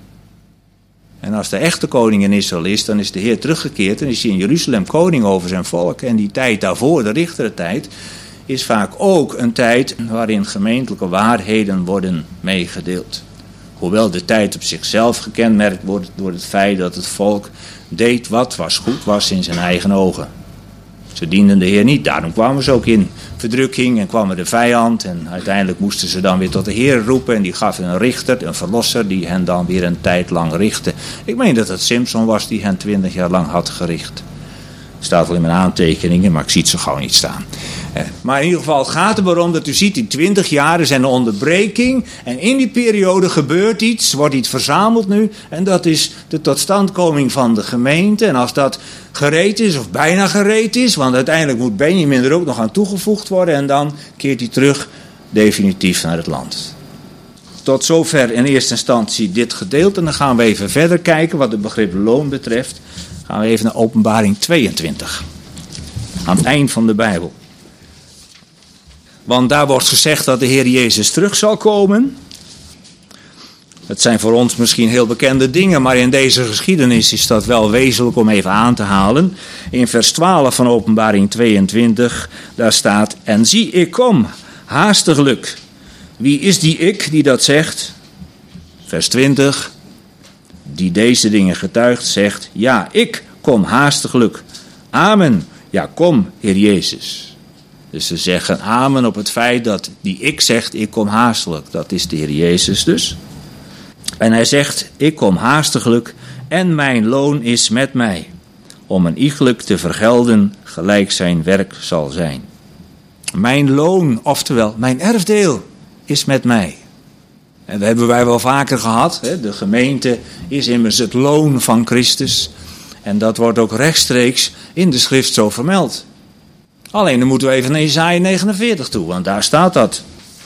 En als de echte koning in Israël is, dan is de Heer teruggekeerd en is hij in Jeruzalem koning over zijn volk. En die tijd daarvoor, de richterentijd, is vaak ook een tijd waarin gemeentelijke waarheden worden meegedeeld. Hoewel de tijd op zichzelf gekenmerkt wordt door het feit dat het volk deed wat was goed was in zijn eigen ogen. Ze dienden de Heer niet. Daarom kwamen ze ook in verdrukking en kwam er de vijand. En uiteindelijk moesten ze dan weer tot de Heer roepen. En die gaf een richter, een verlosser, die hen dan weer een tijd lang richtte. Ik meen dat het Simson was die hen twintig jaar lang had gericht. Staat wel in mijn aantekeningen, maar ik zie het zo gauw niet staan. Maar in ieder geval, het gaat er maar om dat u ziet, die twintig jaar is een onderbreking. En in die periode gebeurt iets, wordt iets verzameld nu. En dat is de totstandkoming van de gemeente. En als dat gereed is, of bijna gereed is, want uiteindelijk moet Benjamin er ook nog aan toegevoegd worden. En dan keert hij terug definitief naar het land. Tot zover in eerste instantie dit gedeelte. En dan gaan we even verder kijken wat het begrip loon betreft. Gaan we even naar Openbaring tweeëntwintig. Aan het eind van de Bijbel. Want daar wordt gezegd dat de Heer Jezus terug zal komen. Het zijn voor ons misschien heel bekende dingen, maar in deze geschiedenis is dat wel wezenlijk om even aan te halen. In vers twaalf van Openbaring tweeëntwintig, daar staat: En zie, ik kom, haastiglijk. Wie is die ik die dat zegt? Vers twintig, die deze dingen getuigt, zegt: Ja, ik kom haastiglijk. Amen. Ja, kom, Heer Jezus. Dus ze zeggen amen op het feit dat die ik zegt, ik kom haastiglijk. Dat is de Heer Jezus dus. En hij zegt, ik kom haastiglijk en mijn loon is met mij. Om een iegelijk te vergelden gelijk zijn werk zal zijn. Mijn loon, oftewel mijn erfdeel, is met mij. En dat hebben wij wel vaker gehad. Hè? De gemeente is immers het loon van Christus. En dat wordt ook rechtstreeks in de schrift zo vermeld. Alleen dan moeten we even naar Jesaja negenenveertig toe, want daar staat dat.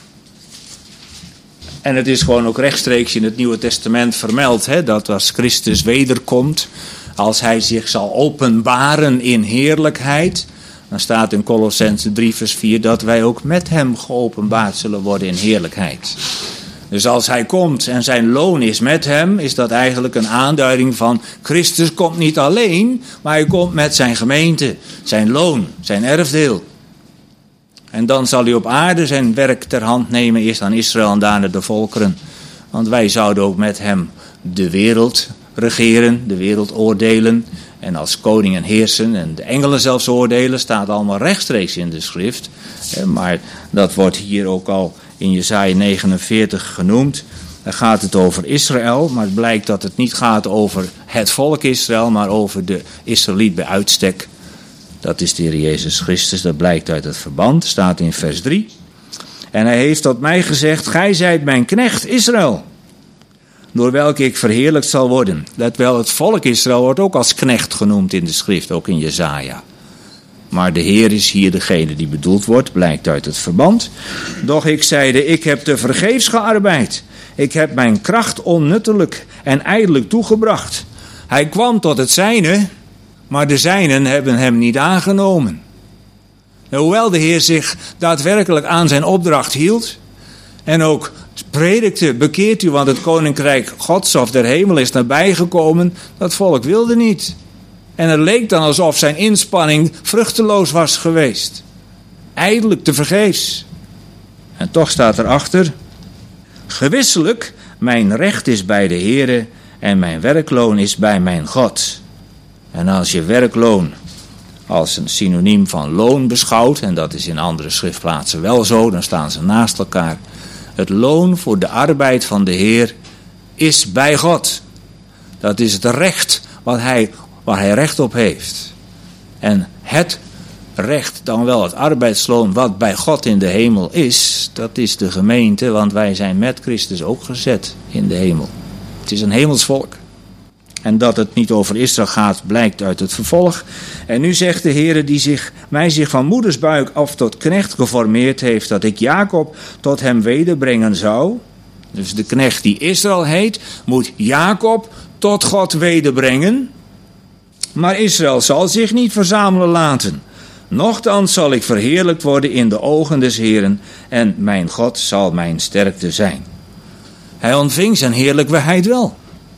En het is gewoon ook rechtstreeks in het Nieuwe Testament vermeld, hè, dat als Christus wederkomt, als hij zich zal openbaren in heerlijkheid, dan staat in Kolossenzen drie vers vier dat wij ook met hem geopenbaard zullen worden in heerlijkheid. Dus als hij komt en zijn loon is met hem, is dat eigenlijk een aanduiding van Christus komt niet alleen, maar hij komt met zijn gemeente, zijn loon, zijn erfdeel. En dan zal hij op aarde zijn werk ter hand nemen, eerst aan Israël en daarna de volkeren. Want wij zouden ook met hem de wereld regeren, de wereld oordelen en als koningen heersen en de engelen zelfs oordelen, staat allemaal rechtstreeks in de schrift. Maar dat wordt hier ook al in Jesaja negenenveertig genoemd. Daar gaat het over Israël, maar het blijkt dat het niet gaat over het volk Israël, maar over de Israëliet bij uitstek. Dat is de Heer Jezus Christus, dat blijkt uit het verband, staat in vers drie. En hij heeft tot mij gezegd, gij zijt mijn knecht Israël, door welke ik verheerlijkt zal worden. Let wel, het volk Israël wordt ook als knecht genoemd in de schrift, ook in Jesaja. Maar de Heer is hier degene die bedoeld wordt, blijkt uit het verband. Doch ik zeide, ik heb te vergeefs gearbeid. Ik heb mijn kracht onnuttelijk en ijdelijk toegebracht. Hij kwam tot het zijne, maar de zijnen hebben hem niet aangenomen. Hoewel de Heer zich daadwerkelijk aan zijn opdracht hield en ook predikte, bekeert u, want het koninkrijk Gods of der hemel is nabijgekomen, dat volk wilde niet. En het leek dan alsof zijn inspanning vruchteloos was geweest. Ijdelijk tevergeefs. En toch staat erachter, gewisselijk, mijn recht is bij de Heere en mijn werkloon is bij mijn God. En als je werkloon als een synoniem van loon beschouwt, en dat is in andere schriftplaatsen wel zo, dan staan ze naast elkaar. Het loon voor de arbeid van de Heer is bij God. Dat is het recht wat hij, waar hij recht op heeft. En het recht, dan wel het arbeidsloon wat bij God in de hemel is, dat is de gemeente, want wij zijn met Christus ook gezet in de hemel. Het is een hemelsvolk. En dat het niet over Israël gaat, blijkt uit het vervolg. En nu zegt de Heere die zich, mij zich van moedersbuik af tot knecht geformeerd heeft, dat ik Jacob tot hem wederbrengen zou. Dus de knecht die Israël heet, moet Jacob tot God wederbrengen. Maar Israël zal zich niet verzamelen laten. Nochtans zal ik verheerlijkt worden in de ogen des Heeren en mijn God zal mijn sterkte zijn. Hij ontving zijn heerlijkheid wel.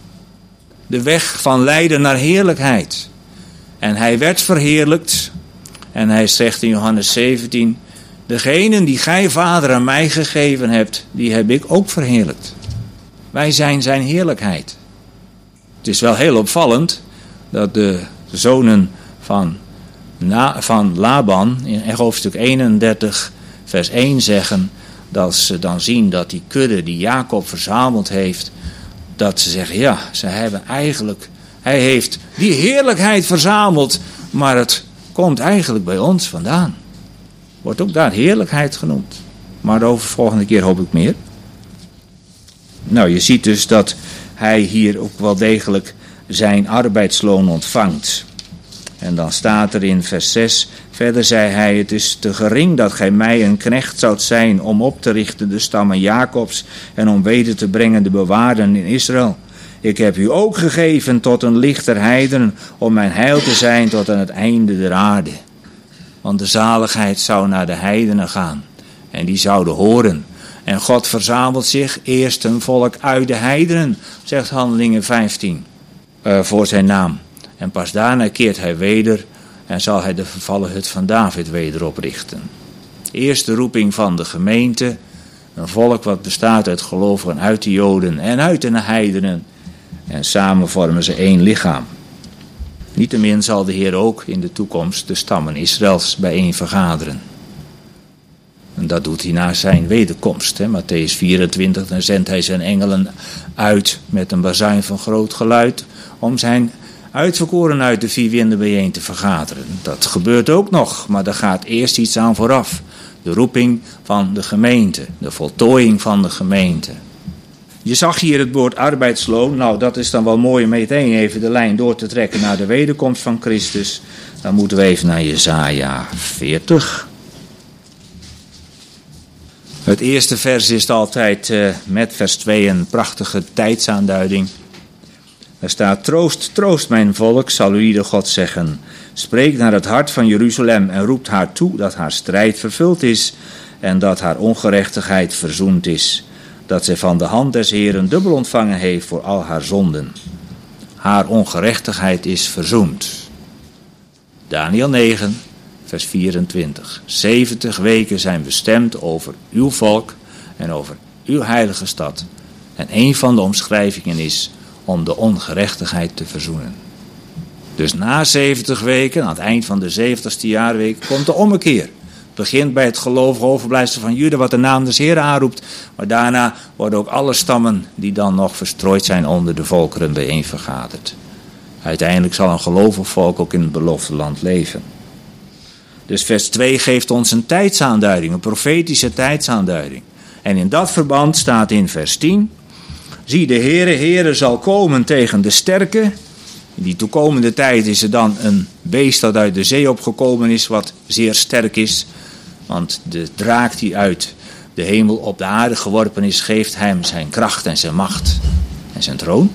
De weg van lijden naar heerlijkheid. En hij werd verheerlijkt. En hij zegt in Johannes zeventien, degenen die gij, Vader, aan mij gegeven hebt, die heb ik ook verheerlijkt. Wij zijn zijn heerlijkheid. Het is wel heel opvallend dat de zonen van na, van Laban in hoofdstuk eenendertig vers één zeggen, dat ze dan zien dat die kudde die Jacob verzameld heeft, dat ze zeggen, ja, ze hebben eigenlijk, hij heeft die heerlijkheid verzameld, maar het komt eigenlijk bij ons vandaan. Wordt ook daar heerlijkheid genoemd. Maar daarover volgende keer hoop ik meer. Nou, je ziet dus dat hij hier ook wel degelijk zijn arbeidsloon ontvangt. En dan staat er in vers zes, verder zei hij, het is te gering dat gij mij een knecht zoudt zijn om op te richten de stammen Jacobs en om weder te brengen de bewaarden in Israël. Ik heb u ook gegeven tot een licht der heidenen om mijn heil te zijn tot aan het einde der aarde. Want de zaligheid zou naar de heidenen gaan en die zouden horen. En God verzamelt zich eerst een volk uit de heidenen, zegt Handelingen vijftien, uh, voor zijn naam. En pas daarna keert hij weder en zal hij de vervallen hut van David weder oprichten. Eerst de roeping van de gemeente, een volk wat bestaat uit gelovigen uit de Joden en uit de heidenen. En samen vormen ze één lichaam. Niettemin zal de Heer ook in de toekomst de stammen Israëls bijeen vergaderen. En dat doet hij na zijn wederkomst. Hè. Matthäus vierentwintig, dan zendt hij zijn engelen uit met een bazuin van groot geluid om zijn uitverkoren uit de vier winden bijeen te vergaderen. Dat gebeurt ook nog, maar daar gaat eerst iets aan vooraf. De roeping van de gemeente, de voltooiing van de gemeente. Je zag hier het woord arbeidsloon. Nou, dat is dan wel mooi om meteen even de lijn door te trekken naar de wederkomst van Christus. Dan moeten we even naar Jesaja veertig. Het eerste vers is altijd uh, met vers twee een prachtige tijdsaanduiding. Er staat, troost, troost mijn volk, zal u ieder God zeggen. Spreek naar het hart van Jeruzalem en roept haar toe dat haar strijd vervuld is en dat haar ongerechtigheid verzoend is. Dat zij van de hand des Heeren dubbel ontvangen heeft voor al haar zonden. Haar ongerechtigheid is verzoend. Daniel negen, vers vierentwintig. zeventig weken zijn bestemd over uw volk en over uw heilige stad. En een van de omschrijvingen is om de ongerechtigheid te verzoenen. Dus na zeventig weken, aan het eind van de zeventigste jaarweek, komt de ommekeer. Het begint bij het gelovige overblijfsel van Juda, wat de naam des Heeren aanroept. Maar daarna worden ook alle stammen die dan nog verstrooid zijn onder de volkeren bijeen vergaderd. Uiteindelijk zal een gelovig volk ook in het beloofde land leven. Dus vers twee geeft ons een tijdsaanduiding, een profetische tijdsaanduiding. En in dat verband staat in vers tien... Zie, de Heere, Heere zal komen tegen de sterke. In die toekomende tijd is er dan een beest dat uit de zee opgekomen is, wat zeer sterk is. Want de draak die uit de hemel op de aarde geworpen is, geeft hem zijn kracht en zijn macht en zijn troon.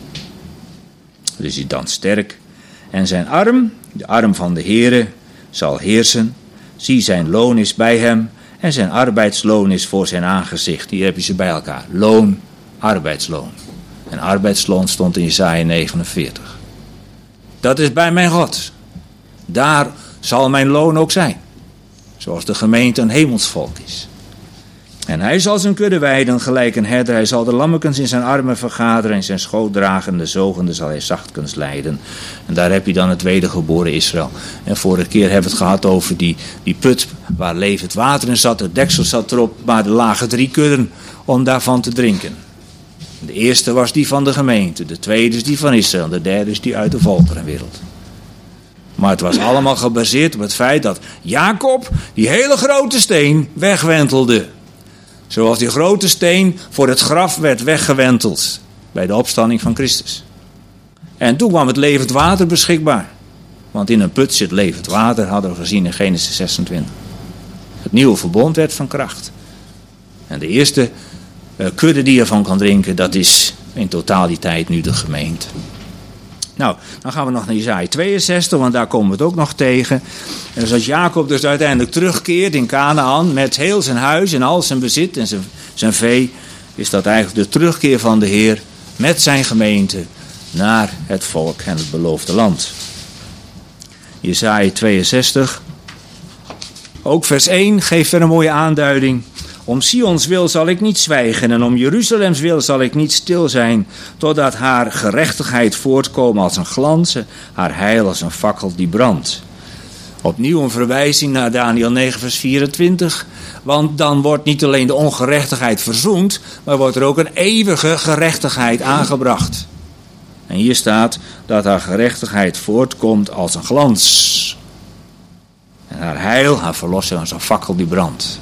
Dus hij is dan sterk. En zijn arm, de arm van de Heere, zal heersen. Zie, zijn loon is bij hem en zijn arbeidsloon is voor zijn aangezicht. Hier heb je ze bij elkaar. Loon, arbeidsloon. En arbeidsloon stond in Jesaja negenenveertig. Dat is bij mijn God. Daar zal mijn loon ook zijn. Zoals de gemeente een hemelsvolk is. En hij zal zijn kudde weiden gelijk een herder. Hij zal de lammekens in zijn armen vergaderen. En zijn schoot dragen. De zogende zal hij zachtkens leiden. En daar heb je dan het wedergeboren Israël. En vorige keer hebben we het gehad over die, die put waar levend water in zat. Het deksel zat erop. Maar er lagen drie kudden om daarvan te drinken. De eerste was die van de gemeente. De tweede is die van Israël. De derde is die uit de volkerenwereld. Maar het was allemaal gebaseerd op het feit dat Jacob die hele grote steen wegwentelde. Zoals die grote steen voor het graf werd weggewenteld bij de opstanding van Christus. En toen kwam het levend water beschikbaar. Want in een put zit levend water, hadden we gezien in Genesis zesentwintig. Het nieuwe verbond werd van kracht. En de eerste uh, kudde die ervan kan drinken, dat is in totaliteit nu de gemeente. Nou, dan gaan we nog naar Jesaja tweeënzestig, want daar komen we het ook nog tegen. En dus als Jacob dus uiteindelijk terugkeert in Kanaan met heel zijn huis en al zijn bezit en zijn, zijn vee, is dat eigenlijk de terugkeer van de Heer met zijn gemeente naar het volk en het beloofde land. Jesaja tweeënzestig, ook vers één geeft er een mooie aanduiding. Om Sions wil zal ik niet zwijgen en om Jeruzalems wil zal ik niet stil zijn, totdat haar gerechtigheid voortkomen als een glans, haar heil als een fakkel die brandt. Opnieuw een verwijzing naar Daniël negen vers vierentwintig. Want dan wordt niet alleen de ongerechtigheid verzoend, maar wordt er ook een eeuwige gerechtigheid aangebracht. En hier staat dat haar gerechtigheid voortkomt als een glans. En haar heil, haar verlossing als een fakkel die brandt.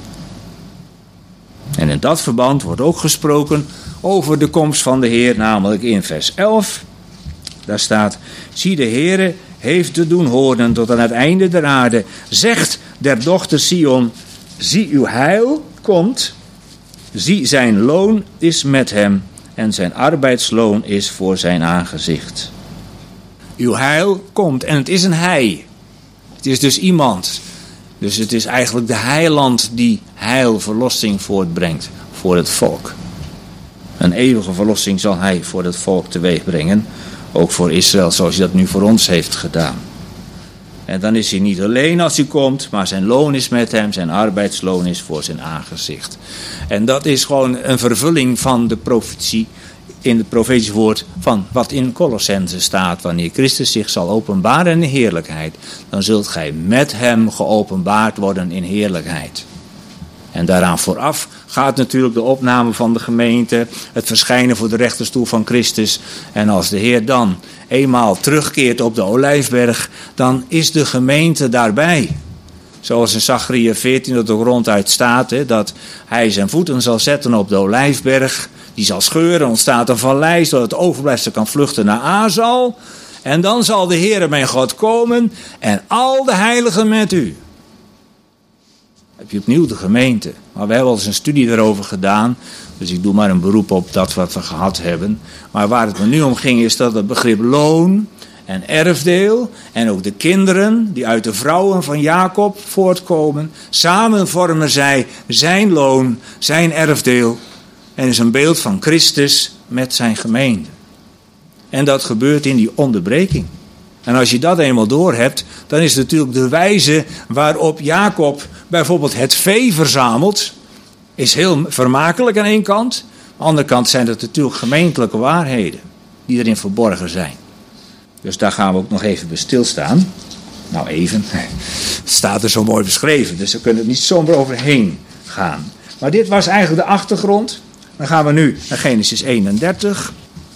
En in dat verband wordt ook gesproken over de komst van de Heer, namelijk in vers elf. Daar staat: zie, de Heere heeft te doen horen tot aan het einde der aarde. Zegt der dochter Sion, zie, uw heil komt. Zie, zijn loon is met hem en zijn arbeidsloon is voor zijn aangezicht. Uw heil komt, en het is een hij. Het is dus iemand. Dus het is eigenlijk de heiland die heil, verlossing voortbrengt voor het volk. Een eeuwige verlossing zal hij voor het volk teweeg brengen. Ook voor Israël, zoals hij dat nu voor ons heeft gedaan. En dan is hij niet alleen als hij komt, maar zijn loon is met hem, zijn arbeidsloon is voor zijn aangezicht. En dat is gewoon een vervulling van de profetie, in het profetisch woord van wat in Colossense staat. Wanneer Christus zich zal openbaren in heerlijkheid, dan zult gij met hem geopenbaard worden in heerlijkheid. En daaraan vooraf gaat natuurlijk de opname van de gemeente, het verschijnen voor de rechterstoel van Christus. En als de Heer dan eenmaal terugkeert op de Olijfberg, dan is de gemeente daarbij. Zoals in Zacharia veertien dat ook ronduit staat, hè, dat hij zijn voeten zal zetten op de Olijfberg. Die zal scheuren, ontstaat een vallei, zodat het overblijfsel kan vluchten naar Azal. En dan zal de Heer mijn God komen en al de heiligen met u. Heb je opnieuw de gemeente. Maar we hebben al eens een studie daarover gedaan. Dus ik doe maar een beroep op dat wat we gehad hebben. Maar waar het me nu om ging is dat het begrip loon en erfdeel. En ook de kinderen die uit de vrouwen van Jacob voortkomen. Samen vormen zij zijn loon, zijn erfdeel. En is een beeld van Christus met zijn gemeente. En dat gebeurt in die onderbreking. En als je dat eenmaal doorhebt, dan is het natuurlijk de wijze waarop Jacob bijvoorbeeld het vee verzamelt, is heel vermakelijk aan één kant. Aan de andere kant zijn het natuurlijk gemeentelijke waarheden die erin verborgen zijn. Dus daar gaan we ook nog even bij stilstaan. Nou even, het staat er zo mooi beschreven, dus we kunnen het niet zomaar overheen gaan. Maar dit was eigenlijk de achtergrond. Dan gaan we nu naar Genesis eenendertig.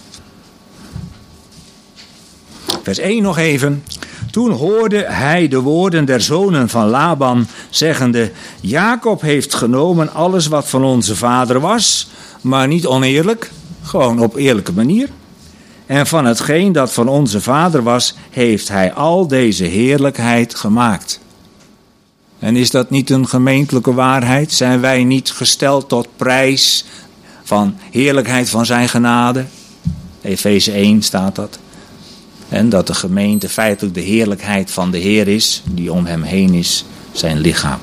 Vers één nog even. Toen hoorde hij de woorden der zonen van Laban, zeggende: Jacob heeft genomen alles wat van onze vader was, maar niet oneerlijk, gewoon op eerlijke manier. En van hetgeen dat van onze vader was, heeft hij al deze heerlijkheid gemaakt. En is dat niet een gemeentelijke waarheid? Zijn wij niet gesteld tot prijs van heerlijkheid van zijn genade? Efeze één staat dat. En dat de gemeente feitelijk de heerlijkheid van de Heer is, die om hem heen is, zijn lichaam.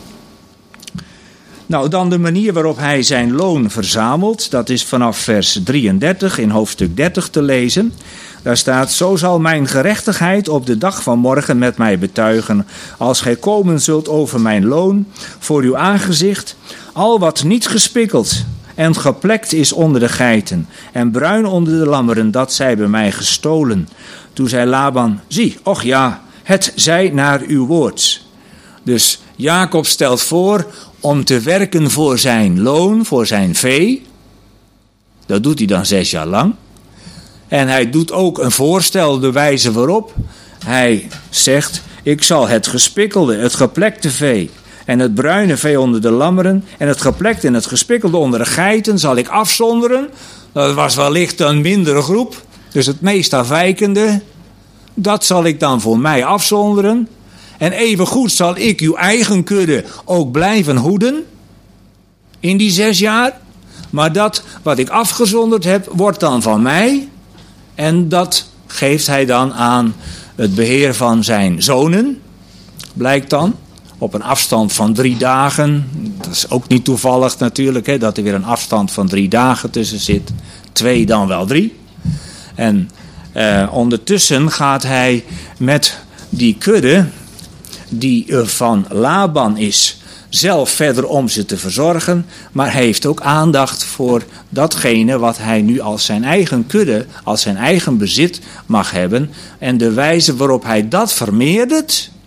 Nou, dan de manier waarop hij zijn loon verzamelt, dat is vanaf vers drieëndertig in hoofdstuk dertig te lezen. Daar staat: zo zal mijn gerechtigheid op de dag van morgen met mij betuigen, als gij komen zult over mijn loon voor uw aangezicht, al wat niet gespikkeld en geplekt is onder de geiten en bruin onder de lammeren, dat zij bij mij gestolen. Toen zei Laban: zie, och ja, het zij naar uw woord. Dus Jacob stelt voor om te werken voor zijn loon, voor zijn vee. Dat doet hij dan zes jaar lang. En hij doet ook een voorstel, de wijze waarop. Hij zegt: ik zal het gespikkelde, het geplekte vee en het bruine vee onder de lammeren en het geplekte en het gespikkelde onder de geiten zal ik afzonderen. Dat was wellicht een mindere groep, dus het meest afwijkende, dat zal ik dan voor mij afzonderen. En evengoed zal ik uw eigen kudde ook blijven hoeden in die zes jaar. Maar dat wat ik afgezonderd heb, wordt dan van mij. En dat geeft hij dan aan het beheer van zijn zonen, blijkt dan. Op een afstand van drie dagen. Dat is ook niet toevallig natuurlijk, hè, dat er weer een afstand van drie dagen tussen zit. Twee dan wel drie. En eh, ondertussen gaat hij met die kudde, die van Laban is, zelf verder om ze te verzorgen. Maar hij heeft ook aandacht voor datgene wat hij nu als zijn eigen kudde, als zijn eigen bezit mag hebben. En de wijze waarop hij dat vermeerdert,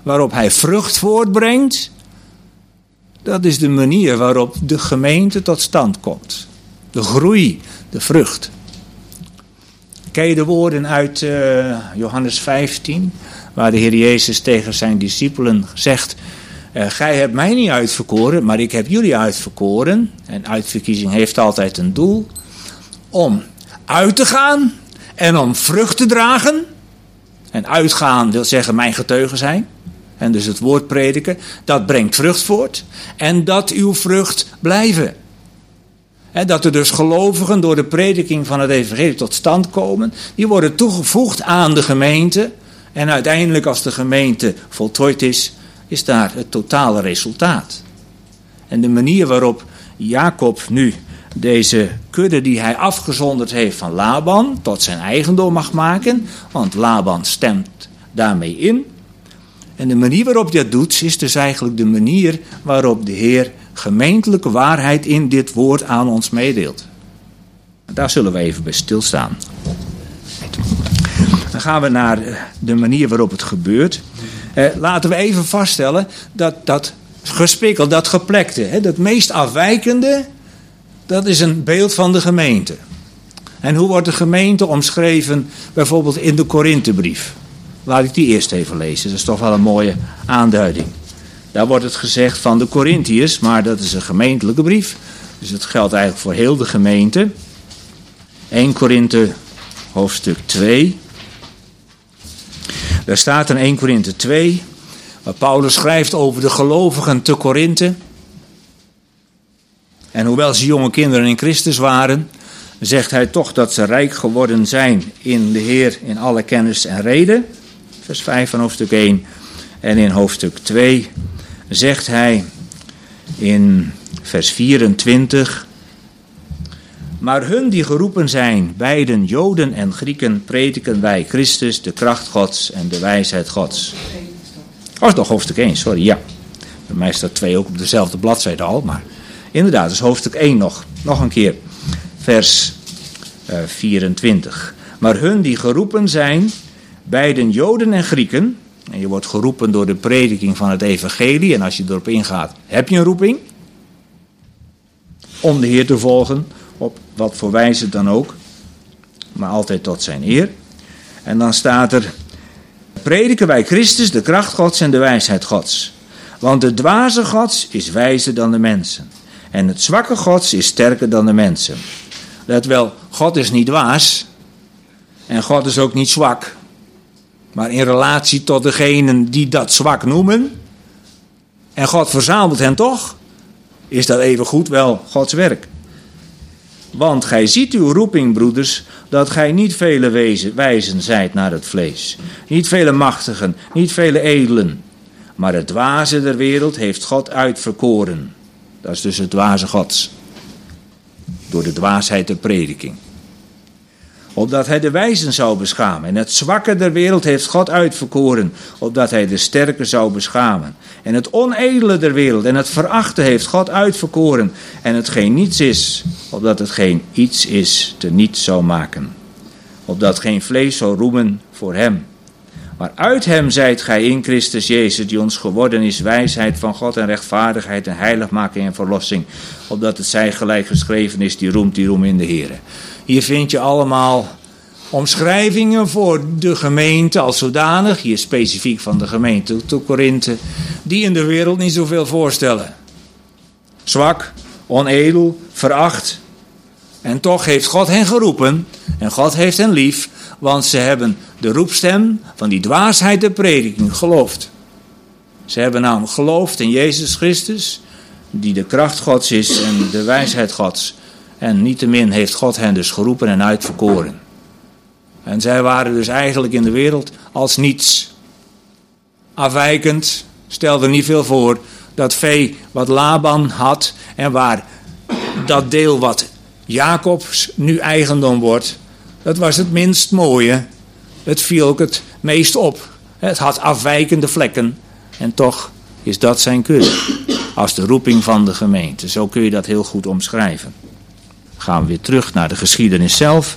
waarop hij vrucht voortbrengt, dat is de manier waarop de gemeente tot stand komt. De groei, de vrucht. Ken je de woorden uit uh, Johannes vijftien, waar de Heer Jezus tegen zijn discipelen zegt, uh, gij hebt mij niet uitverkoren, maar ik heb jullie uitverkoren. En uitverkiezing heeft altijd een doel, om uit te gaan en om vrucht te dragen. En uitgaan wil zeggen mijn getuige zijn. En dus het woord prediken, dat brengt vrucht voort. En dat uw vrucht blijven. En dat er dus gelovigen door de prediking van het evangelie tot stand komen. Die worden toegevoegd aan de gemeente. En uiteindelijk als de gemeente voltooid is, is daar het totale resultaat. En de manier waarop Jacob nu deze kudde die hij afgezonderd heeft van Laban tot zijn eigendom mag maken. Want Laban stemt daarmee in. En de manier waarop hij dat doet, is dus eigenlijk de manier waarop de Heer gemeentelijke waarheid in dit woord aan ons meedeelt. Daar zullen we even bij stilstaan. Dan gaan we naar de manier waarop het gebeurt. Eh, laten we even vaststellen dat dat gespikkeld, dat geplekte, hè, dat meest afwijkende, dat is een beeld van de gemeente. En hoe wordt de gemeente omschreven bijvoorbeeld in de Korinthebrief? Laat ik die eerst even lezen, dat is toch wel een mooie aanduiding. Daar wordt het gezegd van de Korintiërs, maar dat is een gemeentelijke brief. Dus het geldt eigenlijk voor heel de gemeente. Eerste Korinthe hoofdstuk twee. Daar staat in Eerste Korinthe twee, waar Paulus schrijft over de gelovigen te Korinthe. En hoewel ze jonge kinderen in Christus waren, zegt hij toch dat ze rijk geworden zijn in de Heer in alle kennis en reden. Vers vijf van hoofdstuk één. En in hoofdstuk twee zegt hij in vers vierentwintig. Maar hun die geroepen zijn, beiden Joden en Grieken, prediken wij Christus, de kracht Gods en de wijsheid Gods. Oh, is nog hoofdstuk één, sorry, ja. Bij mij staat twee ook op dezelfde bladzijde al, maar inderdaad, is hoofdstuk één nog. Nog een keer, vers uh, vierentwintig. Maar hun die geroepen zijn, beiden Joden en Grieken, en je wordt geroepen door de prediking van het evangelie, en als je erop ingaat, heb je een roeping om de Heer te volgen, op wat voor wijze dan ook, maar altijd tot zijn eer. En dan staat er, prediken wij Christus, de kracht Gods en de wijsheid Gods. Want de dwaze Gods is wijzer dan de mensen. En het zwakke Gods is sterker dan de mensen. Let wel, God is niet dwaas. En God is ook niet zwak. Maar in relatie tot degenen die dat zwak noemen, en God verzamelt hen toch, is dat evengoed wel Gods werk. Want gij ziet uw roeping, broeders, dat gij niet vele wezen, wijzen zijt naar het vlees. Niet vele machtigen, niet vele edelen. Maar het dwaze der wereld heeft God uitverkoren. Dat is dus het dwaze Gods. Door de dwaasheid der prediking. Opdat hij de wijzen zou beschamen. En het zwakke der wereld heeft God uitverkoren. Opdat hij de sterke zou beschamen. En het onedele der wereld en het verachte heeft God uitverkoren. En hetgeen niets is, opdat het geen iets is, te niets zou maken. Opdat geen vlees zou roemen voor hem. Maar uit hem zijt gij in Christus Jezus, die ons geworden is wijsheid van God en rechtvaardigheid en heiligmaking en verlossing. Opdat het zij gelijk geschreven is, die roemt, die roem in de Here. Hier vind je allemaal omschrijvingen voor de gemeente als zodanig, hier specifiek van de gemeente te Korinthe, die in de wereld niet zoveel voorstellen. Zwak, onedel, veracht. En toch heeft God hen geroepen en God heeft hen lief, want ze hebben de roepstem van die dwaasheid der prediking geloofd. Ze hebben namelijk geloofd in Jezus Christus, die de kracht Gods is en de wijsheid Gods. En niettemin heeft God hen dus geroepen en uitverkoren. En zij waren dus eigenlijk in de wereld als niets. Afwijkend, stelde niet veel voor. Dat vee wat Laban had en waar dat deel wat Jacobs nu eigendom wordt, dat was het minst mooie. Het viel ook het meest op. Het had afwijkende vlekken. En toch is dat zijn kudde. Als de roeping van de gemeente. Zo kun je dat heel goed omschrijven. Gaan we weer terug naar de geschiedenis zelf.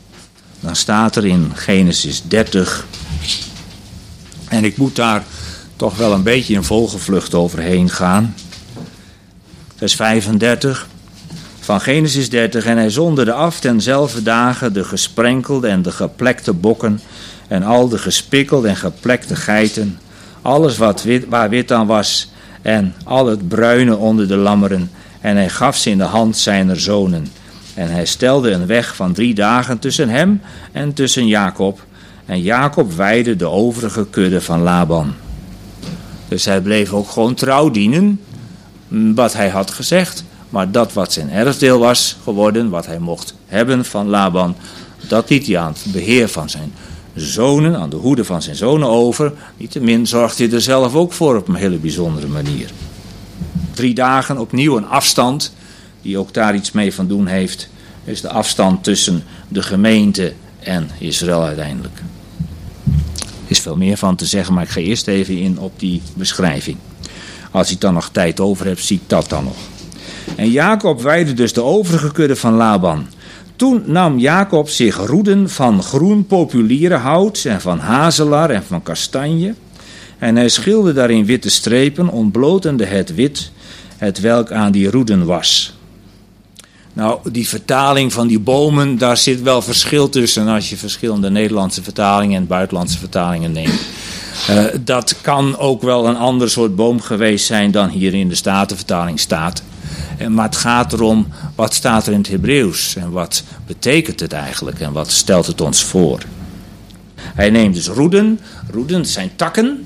Dan staat er in Genesis dertig. En ik moet daar toch wel een beetje in volgevlucht overheen gaan. Vers vijfendertig van Genesis dertig. En hij zonderde af tenzelfde dagen de gesprenkelde en de geplekte bokken en al de gespikkelde en geplekte geiten, alles wat wit, waar wit aan was en al het bruine onder de lammeren. En hij gaf ze in de hand zijner zonen. En hij stelde een weg van drie dagen tussen hem en tussen Jacob. En Jacob weidde de overige kudde van Laban. Dus hij bleef ook gewoon trouw dienen, wat hij had gezegd. Maar dat wat zijn erfdeel was geworden, wat hij mocht hebben van Laban, dat liet hij aan het beheer van zijn zonen, aan de hoede van zijn zonen over. Niettemin zorgde hij er zelf ook voor op een hele bijzondere manier. Drie dagen opnieuw een afstand, die ook daar iets mee van doen heeft, is de afstand tussen de gemeente en Israël uiteindelijk. Er is veel meer van te zeggen, maar ik ga eerst even in op die beschrijving. Als ik dan nog tijd over heb, zie ik dat dan nog. En Jacob weidde dus de overige kudde van Laban. Toen nam Jacob zich roeden van groen populiere hout en van hazelaar en van kastanje. En hij schilde daarin witte strepen, ontblotende het wit, het welk aan die roeden was. Nou, die vertaling van die bomen, daar zit wel verschil tussen als je verschillende Nederlandse vertalingen en buitenlandse vertalingen neemt. Uh, dat kan ook wel een ander soort boom geweest zijn dan hier in de Statenvertaling staat. Uh, maar het gaat erom, wat staat er in het Hebreeuws en wat betekent het eigenlijk en wat stelt het ons voor. Hij neemt dus roeden, roeden zijn takken.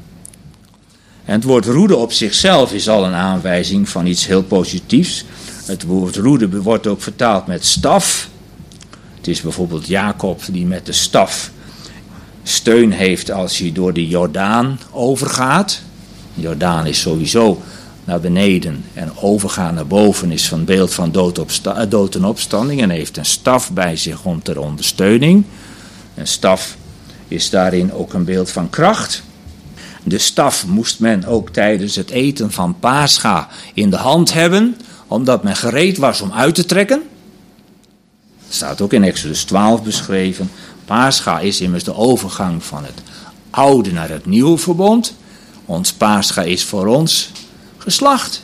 En het woord roede op zichzelf is al een aanwijzing van iets heel positiefs. Het woord roede wordt ook vertaald met staf. Het is bijvoorbeeld Jacob die met de staf steun heeft als hij door de Jordaan overgaat. De Jordaan is sowieso naar beneden en overgaan naar boven is van beeld van dood, opsta- dood en opstanding en heeft een staf bij zich om ter ondersteuning. Een staf is daarin ook een beeld van kracht. De staf moest men ook tijdens het eten van Pascha in de hand hebben, omdat men gereed was om uit te trekken. Dat staat ook in Exodus twaalf beschreven. Pascha is immers de overgang van het oude naar het nieuwe verbond. Ons Pascha is voor ons geslacht.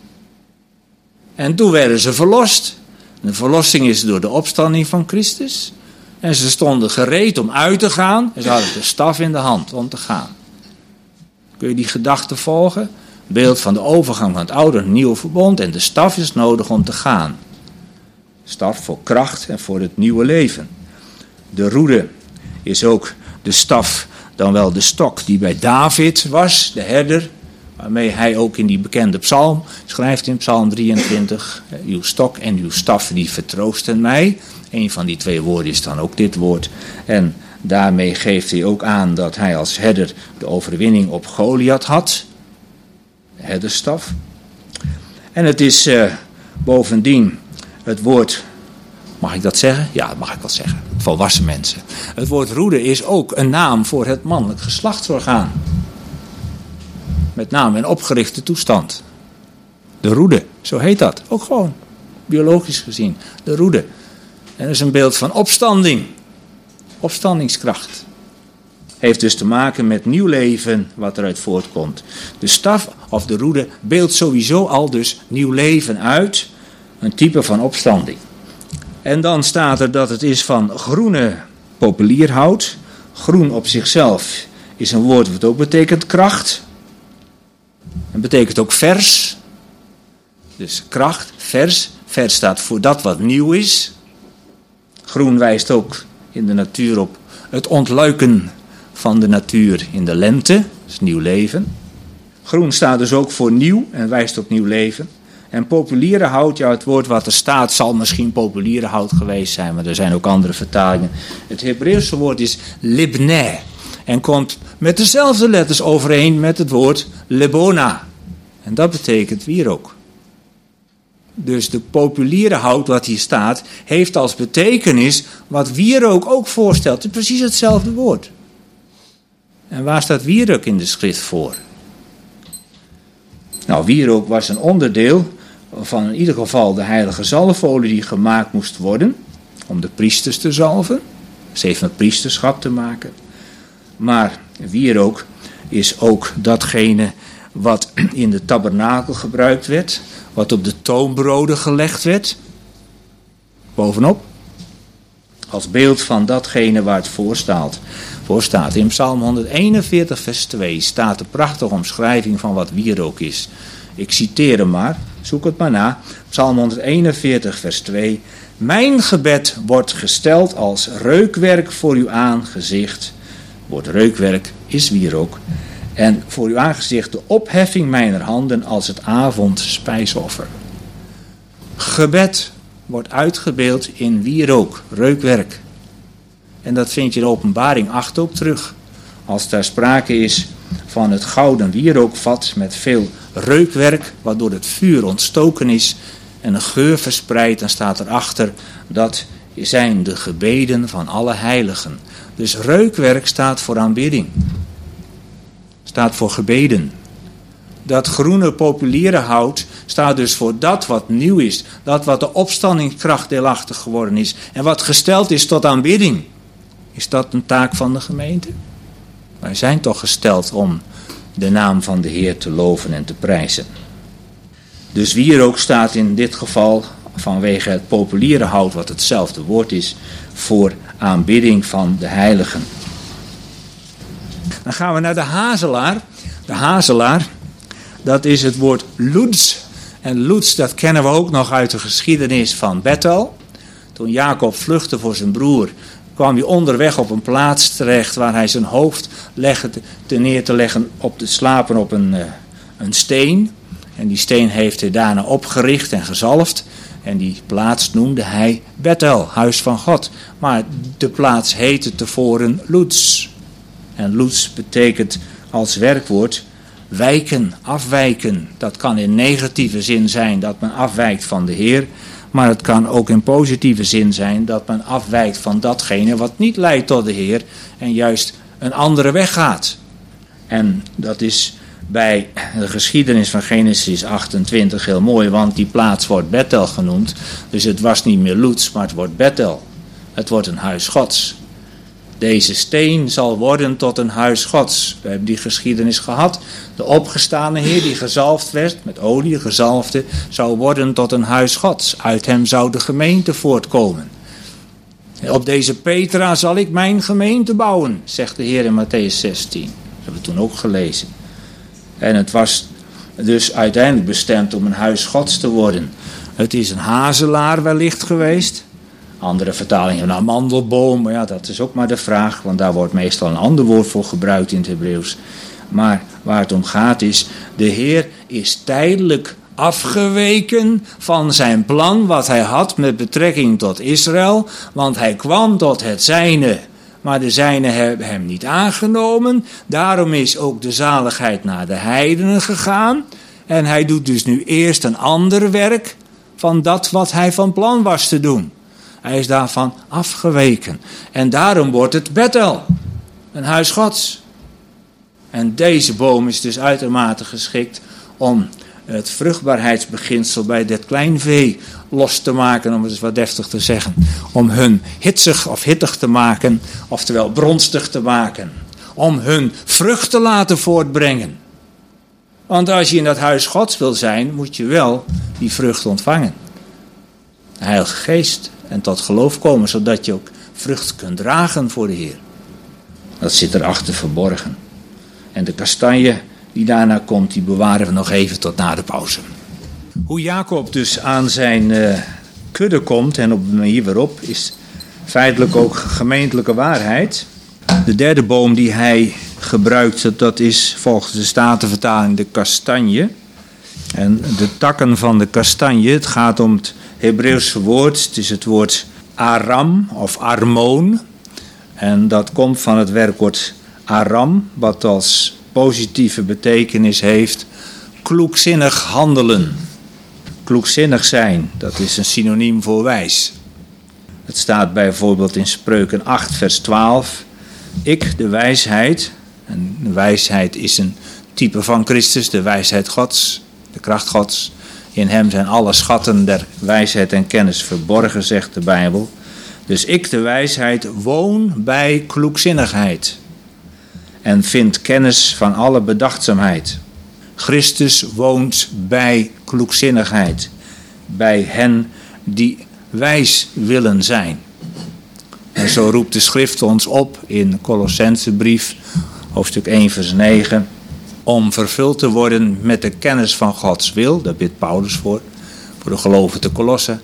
En toen werden ze verlost. De verlossing is door de opstanding van Christus. En ze stonden gereed om uit te gaan. En ze hadden de staf in de hand om te gaan. Kun je die gedachte volgen? Beeld van de overgang van het oude naar het nieuwe verbond. En de staf is nodig om te gaan. Staf voor kracht en voor het nieuwe leven. De roede is ook de staf, dan wel de stok die bij David was, de herder. Waarmee hij ook in die bekende psalm schrijft in psalm drieëntwintig. Uw stok en uw staf die vertroosten mij. Een van die twee woorden is dan ook dit woord. En daarmee geeft hij ook aan dat hij als herder de overwinning op Goliath had. De herderstaf. En het is uh, bovendien het woord, mag ik dat zeggen? Ja, dat mag ik wel zeggen. Volwassen mensen. Het woord roede is ook een naam voor het mannelijk geslachtsorgaan. Met name in opgerichte toestand. De roede, zo heet dat. Ook gewoon, biologisch gezien. De roede. En dat is een beeld van opstanding. Opstandingskracht. Heeft dus te maken met nieuw leven wat eruit voortkomt. De staf of de roede beeldt sowieso al dus nieuw leven uit. Een type van opstanding. En dan staat er dat het is van groene populierhout. Groen op zichzelf is een woord wat ook betekent kracht. En betekent ook vers. Dus kracht, vers. Vers staat voor dat wat nieuw is. Groen wijst ook in de natuur op het ontluiken van de natuur in de lente. Dat is nieuw leven. Groen staat dus ook voor nieuw en wijst op nieuw leven. En populiere hout, ja, het woord wat er staat zal misschien populiere hout geweest zijn, maar er zijn ook andere vertalingen. Het Hebreeuwse woord is libneh en komt met dezelfde letters overeen met het woord lebona. En dat betekent wierook. Dus de populiere hout wat hier staat, heeft als betekenis wat wierook ook voorstelt. Het is precies hetzelfde woord. En waar staat wierook in de schrift voor? Nou, wierook was een onderdeel van in ieder geval de heilige zalfolie die gemaakt moest worden om de priesters te zalven. Dus heeft met priesterschap te maken. Maar wierook is ook datgene wat in de tabernakel gebruikt werd, wat op de toonbroden gelegd werd, bovenop, als beeld van datgene waar het voor staat. Voor staat. In Psalm honderdeenenveertig vers twee staat de prachtige omschrijving van wat wierook is. Ik citeer hem maar, zoek het maar na. Psalm honderdeenenveertig vers twee. Mijn gebed wordt gesteld als reukwerk voor uw aangezicht. Woord reukwerk is wierook. En voor uw aangezicht de opheffing mijner handen als het avondspijsoffer. Gebed wordt uitgebeeld in wierook, reukwerk. En dat vind je in Openbaring acht ook terug. Als daar sprake is van het gouden wierookvat met veel reukwerk, wat door het vuur ontstoken is en een geur verspreidt, dan staat erachter, dat zijn de gebeden van alle heiligen. Dus reukwerk staat voor aanbidding. Staat voor gebeden. Dat groene populiere hout staat dus voor dat wat nieuw is. Dat wat de opstandingskracht deelachtig geworden is. En wat gesteld is tot aanbidding. Is dat een taak van de gemeente? Wij zijn toch gesteld om de naam van de Heer te loven en te prijzen. Dus wierook staat in dit geval vanwege het populiere hout, wat hetzelfde woord is, voor aanbidding van de heiligen. Dan gaan we naar de hazelaar. De hazelaar, dat is het woord Luz. En Luz, dat kennen we ook nog uit de geschiedenis van Bethel. Toen Jacob vluchtte voor zijn broer, kwam hij onderweg op een plaats terecht waar hij zijn hoofd legde, te neer te leggen op te slapen op een, uh, een steen. En die steen heeft hij daarna opgericht en gezalfd. En die plaats noemde hij Bethel, huis van God. Maar de plaats heette tevoren Luz. En Luz betekent als werkwoord wijken, afwijken. Dat kan in negatieve zin zijn dat men afwijkt van de Heer. Maar het kan ook in positieve zin zijn dat men afwijkt van datgene wat niet leidt tot de Heer. En juist een andere weg gaat. En dat is bij de geschiedenis van Genesis achtentwintig heel mooi. Want die plaats wordt Bethel genoemd. Dus het was niet meer Luz, maar het wordt Bethel. Het wordt een huis Gods. Deze steen zal worden tot een huis Gods. We hebben die geschiedenis gehad. De opgestane Heer die gezalfd werd, met olie gezalfde, zou worden tot een huis Gods. Uit hem zou de gemeente voortkomen. Op deze Petra zal ik mijn gemeente bouwen, zegt de Heer in Mattheüs zestien. Dat hebben we toen ook gelezen. En het was dus uiteindelijk bestemd om een huis Gods te worden. Het is een hazelaar wellicht geweest. Andere vertalingen, een amandelboom, maar ja, dat is ook maar de vraag, want daar wordt meestal een ander woord voor gebruikt in het Hebreeuws. Maar waar het om gaat is, de Heer is tijdelijk afgeweken van zijn plan wat hij had met betrekking tot Israël, want hij kwam tot het zijne, maar de zijnen hebben hem niet aangenomen. Daarom is ook de zaligheid naar de heidenen gegaan en hij doet dus nu eerst een ander werk van dat wat hij van plan was te doen. Hij is daarvan afgeweken. En daarom wordt het Bethel, een huis Gods. En deze boom is dus uitermate geschikt om het vruchtbaarheidsbeginsel bij dit kleinvee los te maken, om het eens wat deftig te zeggen. Om hun hitsig of hittig te maken, oftewel bronstig te maken. Om hun vrucht te laten voortbrengen. Want als je in dat huis Gods wil zijn, moet je wel die vrucht ontvangen. De Heilige Geest. En tot geloof komen, zodat je ook vrucht kunt dragen voor de Heer. Dat zit erachter verborgen. En de kastanje die daarna komt, die bewaren we nog even tot na de pauze. Hoe Jacob dus aan zijn uh, kudde komt en op de manier waarop, is feitelijk ook gemeentelijke waarheid. De derde boom die hij gebruikt, dat is volgens de Statenvertaling de kastanje. En de takken van de kastanje, het gaat om het Hebreeuwse woord, het is het woord aram of armoon. En dat komt van het werkwoord aram, wat als positieve betekenis heeft kloekzinnig handelen. Kloekzinnig zijn, dat is een synoniem voor wijs. Het staat bijvoorbeeld in Spreuken acht vers twaalf. Ik, de wijsheid, en de wijsheid is een type van Christus, de wijsheid Gods, de kracht Gods. In hem zijn alle schatten der wijsheid en kennis verborgen, zegt de Bijbel. Dus ik, de wijsheid, woon bij kloekzinnigheid. en vindt kennis van alle bedachtzaamheid. Christus woont bij kloekzinnigheid, bij hen die wijs willen zijn. En zo roept de schrift ons op in Kolossenzenbrief, hoofdstuk één vers negen, om vervuld te worden met de kennis van Gods wil, daar bidt Paulus voor, voor de gelovigen te Kolossen,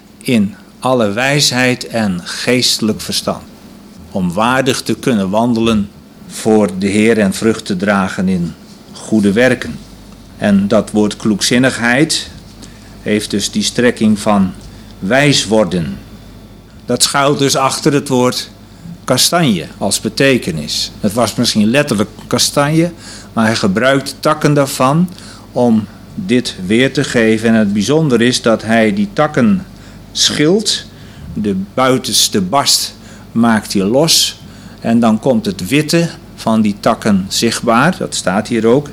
in alle wijsheid en geestelijk verstand. Om waardig te kunnen wandelen voor de Heer en vrucht te dragen in goede werken. En dat woord kloekzinnigheid heeft dus die strekking van wijs worden. Dat schuilt dus achter het woord kastanje als betekenis. Het was misschien letterlijk kastanje, maar hij gebruikt takken daarvan om dit weer te geven. En het bijzonder is dat hij die takken schilt, de buitenste bast maakt hij los en dan komt het witte van die takken zichtbaar, dat staat hier ook.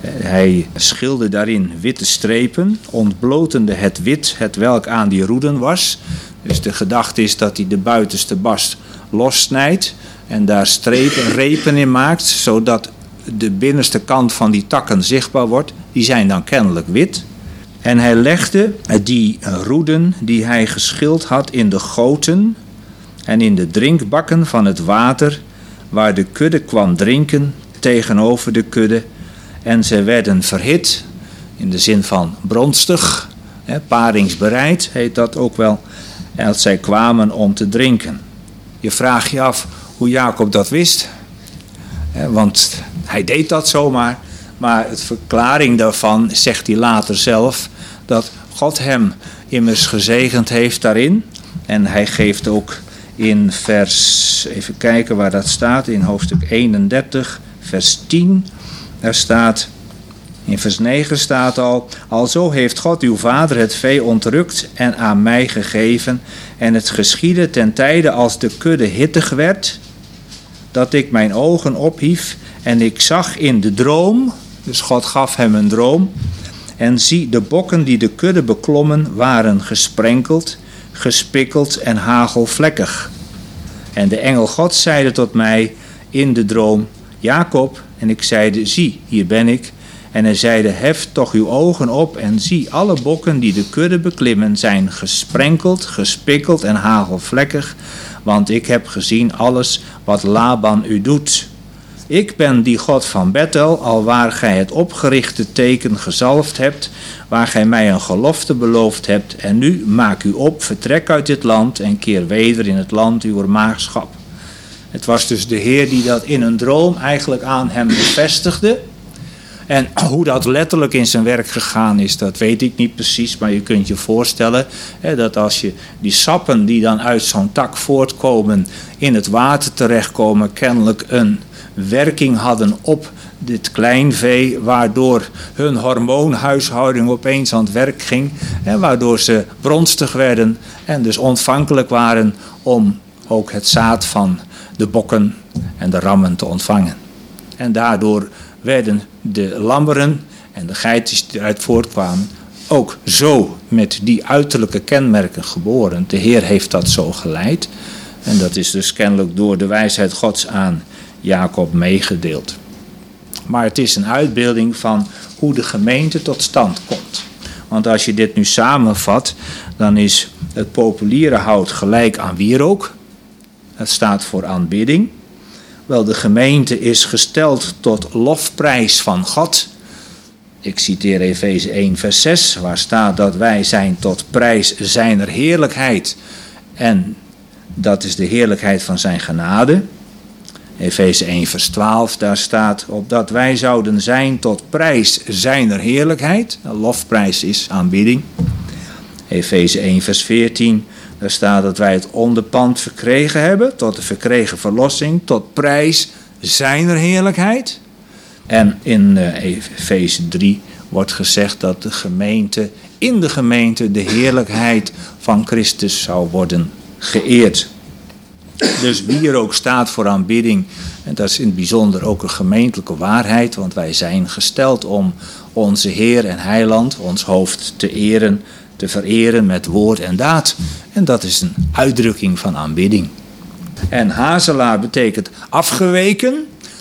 Hij schilde daarin witte strepen, ontblotende het wit, het welk aan die roeden was. Dus de gedachte is dat hij de buitenste bast lossnijdt en daar strepen, repen in maakt, zodat de binnenste kant van die takken zichtbaar wordt. Die zijn dan kennelijk wit. En hij legde die roeden die hij geschild had in de goten en in de drinkbakken van het water, waar de kudde kwam drinken tegenover de kudde. En ze werden verhit, in de zin van bronstig, hè, paringsbereid heet dat ook wel, als zij kwamen om te drinken. Je vraagt je af hoe Jacob dat wist, hè, want hij deed dat zomaar, maar het verklaring daarvan zegt hij later zelf, dat God hem immers gezegend heeft daarin. En hij geeft ook in vers, even kijken waar dat staat, in hoofdstuk eenendertig, vers tien... Er staat, in vers negen staat al, alzo heeft God uw vader het vee ontrukt en aan mij gegeven, en het geschiedde ten tijde als de kudde hittig werd, dat ik mijn ogen ophief en ik zag in de droom, dus God gaf hem een droom, en zie, de bokken die de kudde beklommen waren gesprenkeld, gespikkeld en hagelvlekkig. En de engel God zeide tot mij in de droom, Jacob, en ik zeide, zie, hier ben ik. En hij zeide, hef toch uw ogen op en zie, alle bokken die de kudde beklimmen zijn gesprenkeld, gespikkeld en hagelvlekkig, want ik heb gezien alles wat Laban u doet. Ik ben die God van Bethel, alwaar gij het opgerichte teken gezalfd hebt, waar gij mij een gelofte beloofd hebt, en nu maak u op, vertrek uit dit land en keer weder in het land uw maagschap. Het was dus de Heer die dat in een droom eigenlijk aan hem bevestigde. En hoe dat letterlijk in zijn werk gegaan is, dat weet ik niet precies. Maar je kunt je voorstellen hè, dat als je die sappen die dan uit zo'n tak voortkomen in het water terechtkomen, kennelijk een werking hadden op dit kleinvee, waardoor hun hormoonhuishouding opeens aan het werk ging. Hè, waardoor ze bronstig werden en dus ontvankelijk waren om ook het zaad van de bokken en de rammen te ontvangen. En daardoor werden de lammeren en de geitjes die eruit voortkwamen ook zo met die uiterlijke kenmerken geboren. De Heer heeft dat zo geleid. En dat is dus kennelijk door de wijsheid Gods aan Jacob meegedeeld. Maar het is een uitbeelding van hoe de gemeente tot stand komt. Want als je dit nu samenvat, dan is het populiere hout gelijk aan wierook. Het staat voor aanbidding. Wel, de gemeente is gesteld tot lofprijs van God. Ik citeer Efeze één vers zes, waar staat dat wij zijn tot prijs zijner heerlijkheid. En dat is de heerlijkheid van zijn genade. Efeze één vers twaalf, daar staat opdat wij zouden zijn tot prijs zijner heerlijkheid. De lofprijs is aanbidding. Efeze één vers veertien, daar staat dat wij het onderpand verkregen hebben, tot de verkregen verlossing, tot prijs zijner heerlijkheid. En in uh, Efeze drie wordt gezegd dat de gemeente, in de gemeente de heerlijkheid van Christus zou worden geëerd. Dus wie er ook staat voor aanbidding, en dat is in het bijzonder ook een gemeentelijke waarheid, want wij zijn gesteld om onze Heer en Heiland, ons hoofd te eren, te vereren met woord en daad. En dat is een uitdrukking van aanbidding. En hazelaar betekent afgeweken,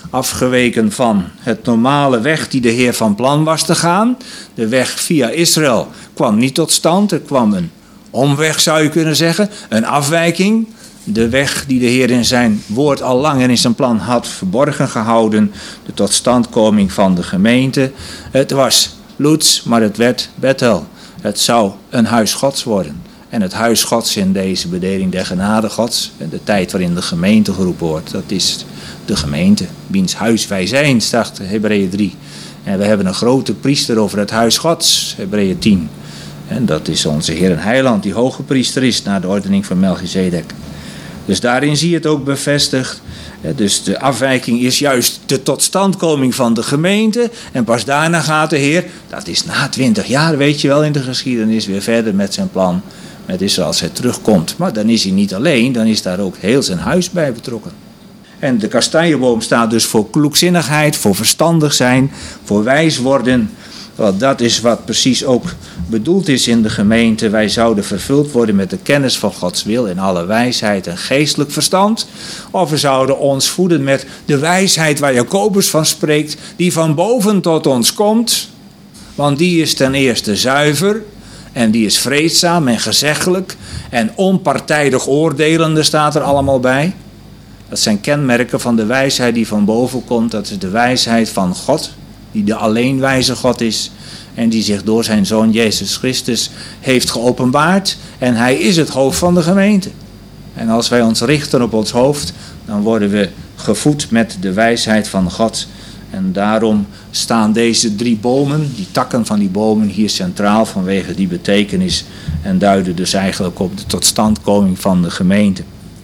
afgeweken van het normale weg die de Heer van plan was te gaan. De weg via Israël kwam niet tot stand. Er kwam een omweg, zou je kunnen zeggen, een afwijking. De weg die de Heer in zijn woord al lang en in zijn plan had verborgen gehouden. De totstandkoming van de gemeente. Het was Loets, maar het werd Bethel. Het zou een huis Gods worden. En het huis Gods in deze bedeling der genade Gods, de tijd waarin de gemeente geroepen wordt, dat is de gemeente. Wiens huis wij zijn, staat Hebreeën drie. En we hebben een grote priester over het huis Gods, Hebreeën tien. En dat is onze Heer en Heiland, die hoge priester is, naar de ordening van Melchizedek. Dus daarin zie je het ook bevestigd. Dus de afwijking is juist de totstandkoming van de gemeente. En pas daarna gaat de Heer, dat is na twintig jaar, weet je wel, in de geschiedenis, weer verder met zijn plan. Met Israël als hij terugkomt. Maar dan is hij niet alleen, dan is daar ook heel zijn huis bij betrokken. En de kastanjeboom staat dus voor kloekzinnigheid, voor verstandig zijn, voor wijs worden. Want dat is wat precies ook bedoeld is in de gemeente. Wij zouden vervuld worden met de kennis van Gods wil in alle wijsheid en geestelijk verstand. Of we zouden ons voeden met de wijsheid waar Jacobus van spreekt, die van boven tot ons komt. Want die is ten eerste zuiver en die is vreedzaam en gezeggelijk en onpartijdig oordelende, staat er allemaal bij. Dat zijn kenmerken van de wijsheid die van boven komt. Dat is de wijsheid van God, die de alleenwijze God is en die zich door zijn Zoon Jezus Christus heeft geopenbaard. En hij is het hoofd van de gemeente. En als wij ons richten op ons hoofd, dan worden we gevoed met de wijsheid van God. En daarom staan deze drie bomen, die takken van die bomen, hier centraal vanwege die betekenis. En duiden dus eigenlijk op de totstandkoming van de gemeente.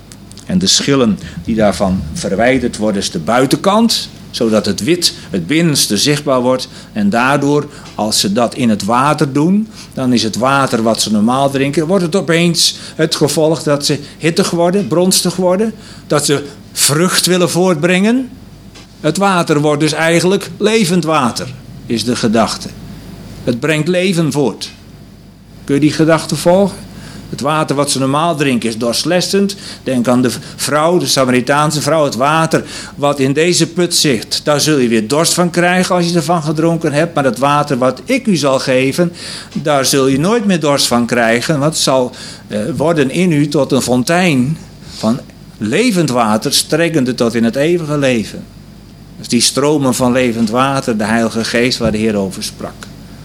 En de schillen die daarvan verwijderd worden is de buitenkant, zodat het wit, het binnenste, zichtbaar wordt. En daardoor, als ze dat in het water doen, dan is het water wat ze normaal drinken, wordt het opeens het gevolg dat ze hittig worden, bronstig worden, dat ze vrucht willen voortbrengen. Het water wordt dus eigenlijk levend water, is de gedachte. Het brengt leven voort. Kun je die gedachte volgen? Het water wat ze normaal drinken is dorslessend. Denk aan de vrouw, de Samaritaanse vrouw. Het water wat in deze put zit, daar zul je weer dorst van krijgen als je ervan gedronken hebt. Maar het water wat ik u zal geven, daar zul je nooit meer dorst van krijgen. Want het zal uh, worden in u tot een fontein van levend water, strekkende tot in het eeuwige leven. Dus die stromen van levend water, de Heilige Geest waar de Heer over sprak.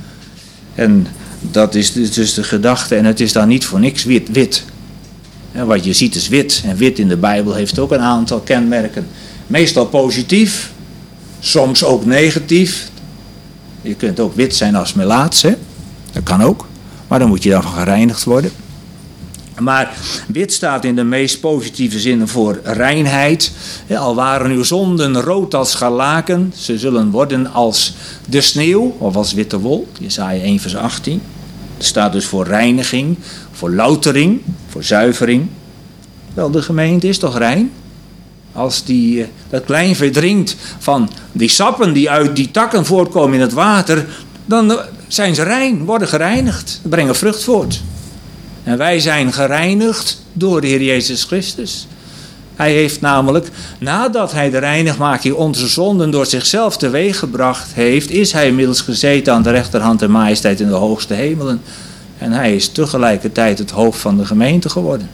En dat is dus de gedachte, en het is dan niet voor niks wit. wit. Ja, wat je ziet is wit. En wit in de Bijbel heeft ook een aantal kenmerken. Meestal positief, soms ook negatief. Je kunt ook wit zijn als melaats, hè? Dat kan ook. Maar dan moet je daarvan gereinigd worden. Maar wit staat in de meest positieve zin voor reinheid. Ja, al waren uw zonden rood als scharlaken, ze zullen worden als de sneeuw of als witte wol. Jesaja één vers achttien. Het staat dus voor reiniging, voor loutering, voor zuivering. Wel, de gemeente is toch rein? Als die, dat klein verdrinkt van die sappen die uit die takken voortkomen in het water, dan zijn ze rein, worden gereinigd, brengen vrucht voort. En wij zijn gereinigd door de Heer Jezus Christus. Hij heeft namelijk, nadat hij de reinigmaking onze zonden door zichzelf teweeggebracht heeft, is hij inmiddels gezeten aan de rechterhand der majesteit in de hoogste hemelen. En hij is tegelijkertijd het hoofd van de gemeente geworden.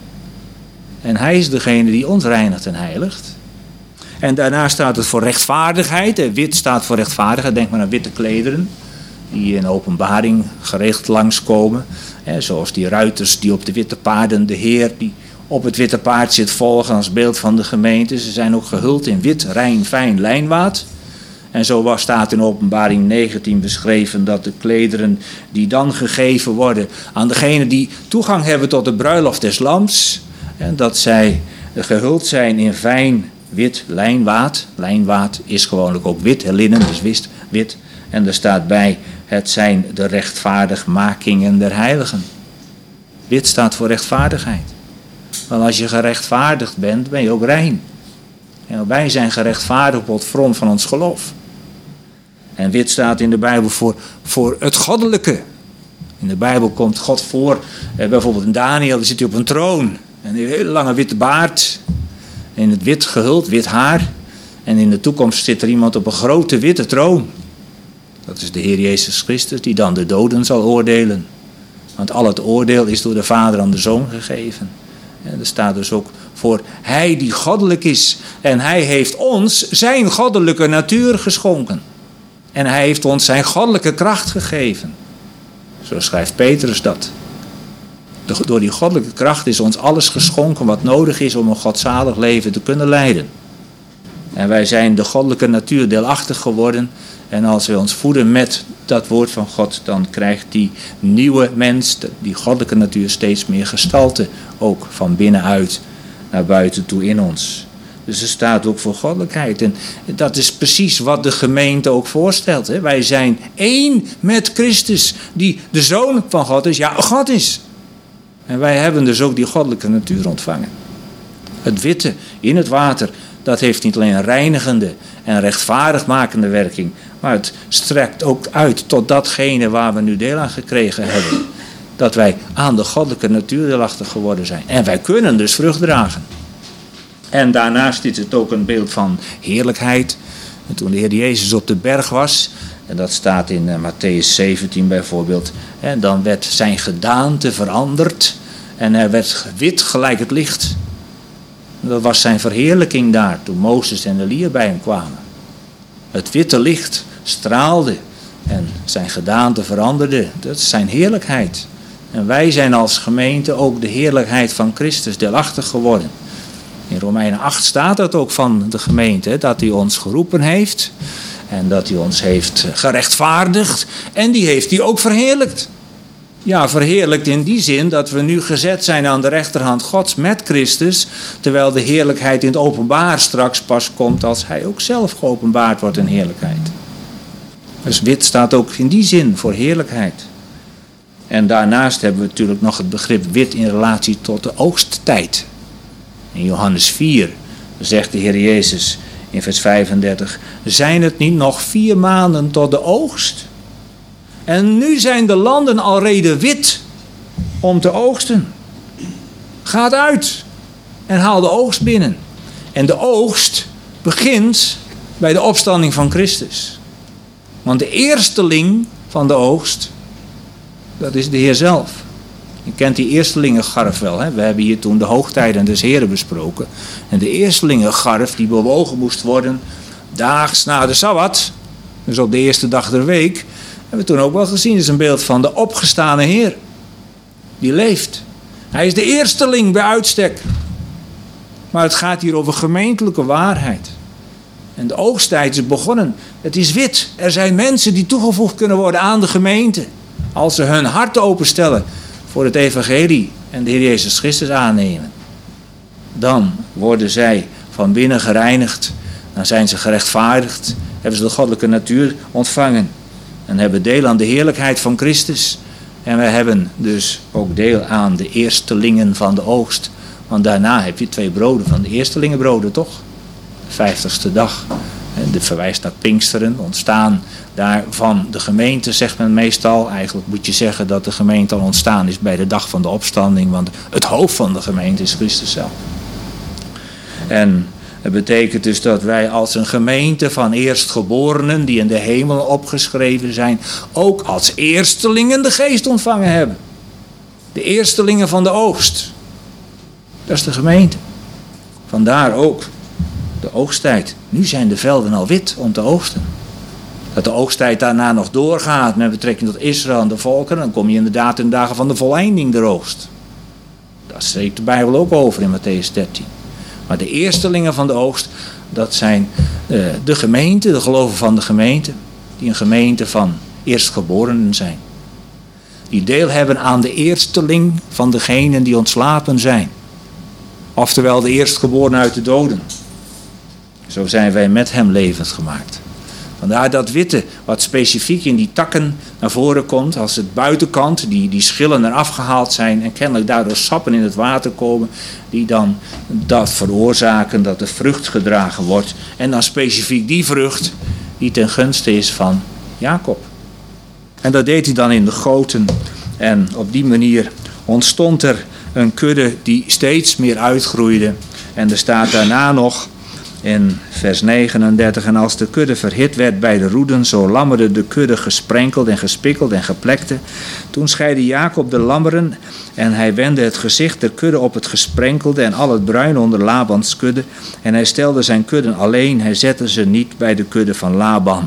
En hij is degene die ons reinigt en heiligt. En daarna staat het voor rechtvaardigheid. En wit staat voor rechtvaardigheid. Denk maar aan witte klederen, die in openbaring gericht langskomen. He, zoals die ruiters die op de witte paarden de Heer die op het witte paard zit volgen als beeld van de gemeente. Ze zijn ook gehuld in wit, rein, fijn lijnwaad. En zo was, staat in openbaring negentien beschreven dat de klederen die dan gegeven worden aan degenen die toegang hebben tot de bruiloft des Lams. En dat zij gehuld zijn in fijn, wit lijnwaad. Lijnwaad is gewoonlijk ook wit, linnen, dus wist, wit. En er staat bij, het zijn de rechtvaardigmakingen der heiligen. Wit staat voor rechtvaardigheid. Want als je gerechtvaardigd bent, ben je ook rein. En wij zijn gerechtvaardigd op het front van ons geloof. En wit staat in de Bijbel voor, voor het goddelijke. In de Bijbel komt God voor, eh, bijvoorbeeld in Daniel, daar zit hij op een troon. En een hele lange witte baard. In het wit gehuld, wit haar. En in de toekomst zit er iemand op een grote witte troon. Dat is de Heer Jezus Christus die dan de doden zal oordelen. Want al het oordeel is door de Vader aan de Zoon gegeven. En er staat dus ook voor hij die goddelijk is. En hij heeft ons zijn goddelijke natuur geschonken. En hij heeft ons zijn goddelijke kracht gegeven. Zo schrijft Petrus dat. Door die goddelijke kracht is ons alles geschonken wat nodig is om een godzalig leven te kunnen leiden. En wij zijn de goddelijke natuur deelachtig geworden. En als wij ons voeden met dat woord van God, dan krijgt die nieuwe mens, die goddelijke natuur, steeds meer gestalte. Ook van binnenuit naar buiten toe in ons. Dus er staat ook voor goddelijkheid. En dat is precies wat de gemeente ook voorstelt. Hè? Wij zijn één met Christus, die de Zoon van God is. Ja, God is. En wij hebben dus ook die goddelijke natuur ontvangen. Het witte in het water, dat heeft niet alleen een reinigende en rechtvaardigmakende werking, maar het strekt ook uit tot datgene waar we nu deel aan gekregen hebben. Dat wij aan de goddelijke natuur deelachtig geworden zijn. En wij kunnen dus vrucht dragen. En daarnaast is het ook een beeld van heerlijkheid. En toen de Heer Jezus op de berg was, en dat staat in uh, Matthäus zeventien bijvoorbeeld, en dan werd zijn gedaante veranderd en hij werd wit gelijk het licht. Dat was zijn verheerlijking daar, toen Mozes en Elia bij hem kwamen. Het witte licht straalde en zijn gedaante veranderde. Dat is zijn heerlijkheid. En wij zijn als gemeente ook de heerlijkheid van Christus deelachtig geworden. In Romeinen acht staat dat ook van de gemeente, dat hij ons geroepen heeft en dat hij ons heeft gerechtvaardigd en die heeft hij ook verheerlijkt. Ja, verheerlijkt in die zin dat we nu gezet zijn aan de rechterhand Gods met Christus, terwijl de heerlijkheid in het openbaar straks pas komt als hij ook zelf geopenbaard wordt in heerlijkheid. Dus wit staat ook in die zin voor heerlijkheid. En daarnaast hebben we natuurlijk nog het begrip wit in relatie tot de oogsttijd. In Johannes vier zegt de Heer Jezus in vers vijfendertig, zijn het niet nog vier maanden tot de oogst? En nu zijn de landen alrede wit om te oogsten. Gaat uit en haal de oogst binnen. En de oogst begint bij de opstanding van Christus. Want de eersteling van de oogst, dat is de Heer zelf. Je kent die eerstelingengarf wel. Hè? We hebben hier toen de hoogtijden des Heren besproken. En de eerstelingengarf die bewogen moest worden daags na de Sabbat, dus op de eerste dag der week, hebben we toen ook wel gezien. Dat is een beeld van de opgestane Heer. Die leeft. Hij is de eersteling bij uitstek. Maar het gaat hier over gemeentelijke waarheid. En de oogsttijd is begonnen. Het is wit. Er zijn mensen die toegevoegd kunnen worden aan de gemeente. Als ze hun hart openstellen voor het evangelie en de Heer Jezus Christus aannemen. Dan worden zij van binnen gereinigd. Dan zijn ze gerechtvaardigd. Hebben ze de goddelijke natuur ontvangen. En hebben deel aan de heerlijkheid van Christus. En wij hebben dus ook deel aan de eerstelingen van de oogst. Want daarna heb je twee broden van de eerstelingenbroden, toch? De vijftigste dag. En de verwijst naar Pinksteren, ontstaan daar van de gemeente, zegt men meestal. Eigenlijk moet je zeggen dat de gemeente al ontstaan is bij de dag van de opstanding. Want het hoofd van de gemeente is Christus zelf. En het betekent dus dat wij als een gemeente van eerstgeborenen die in de hemel opgeschreven zijn, ook als eerstelingen de geest ontvangen hebben. De eerstelingen van de oogst. Dat is de gemeente. Vandaar ook de oogsttijd. Nu zijn de velden al wit om te oogsten. Dat de oogsttijd daarna nog doorgaat met betrekking tot Israël en de volken, dan kom je inderdaad in de dagen van de voleinding der oogst. Daar spreekt de Bijbel ook over in Matthäus dertien. Maar de eerstelingen van de oogst, dat zijn uh, de gemeente, de geloven van de gemeente, die een gemeente van eerstgeborenen zijn. Die deel hebben aan de eersteling van degenen die ontslapen zijn. Oftewel de eerstgeborenen uit de doden. Zo zijn wij met hem levend gemaakt. Vandaar dat witte, wat specifiek in die takken naar voren komt, als het buitenkant, die, die schillen eraf gehaald zijn en kennelijk daardoor sappen in het water komen, die dan dat veroorzaken dat de vrucht gedragen wordt. En dan specifiek die vrucht die ten gunste is van Jacob. En dat deed hij dan in de goten. En op die manier ontstond er een kudde die steeds meer uitgroeide. En er staat daarna nog In vers negenendertig, en als de kudde verhit werd bij de roeden, zo lammerde de kudde gesprenkeld en gespikkeld en geplekte. Toen scheidde Jacob de lammeren en hij wendde het gezicht der kudde op het gesprenkelde en al het bruin onder Labans kudde. En hij stelde zijn kudden alleen, hij zette ze niet bij de kudde van Laban.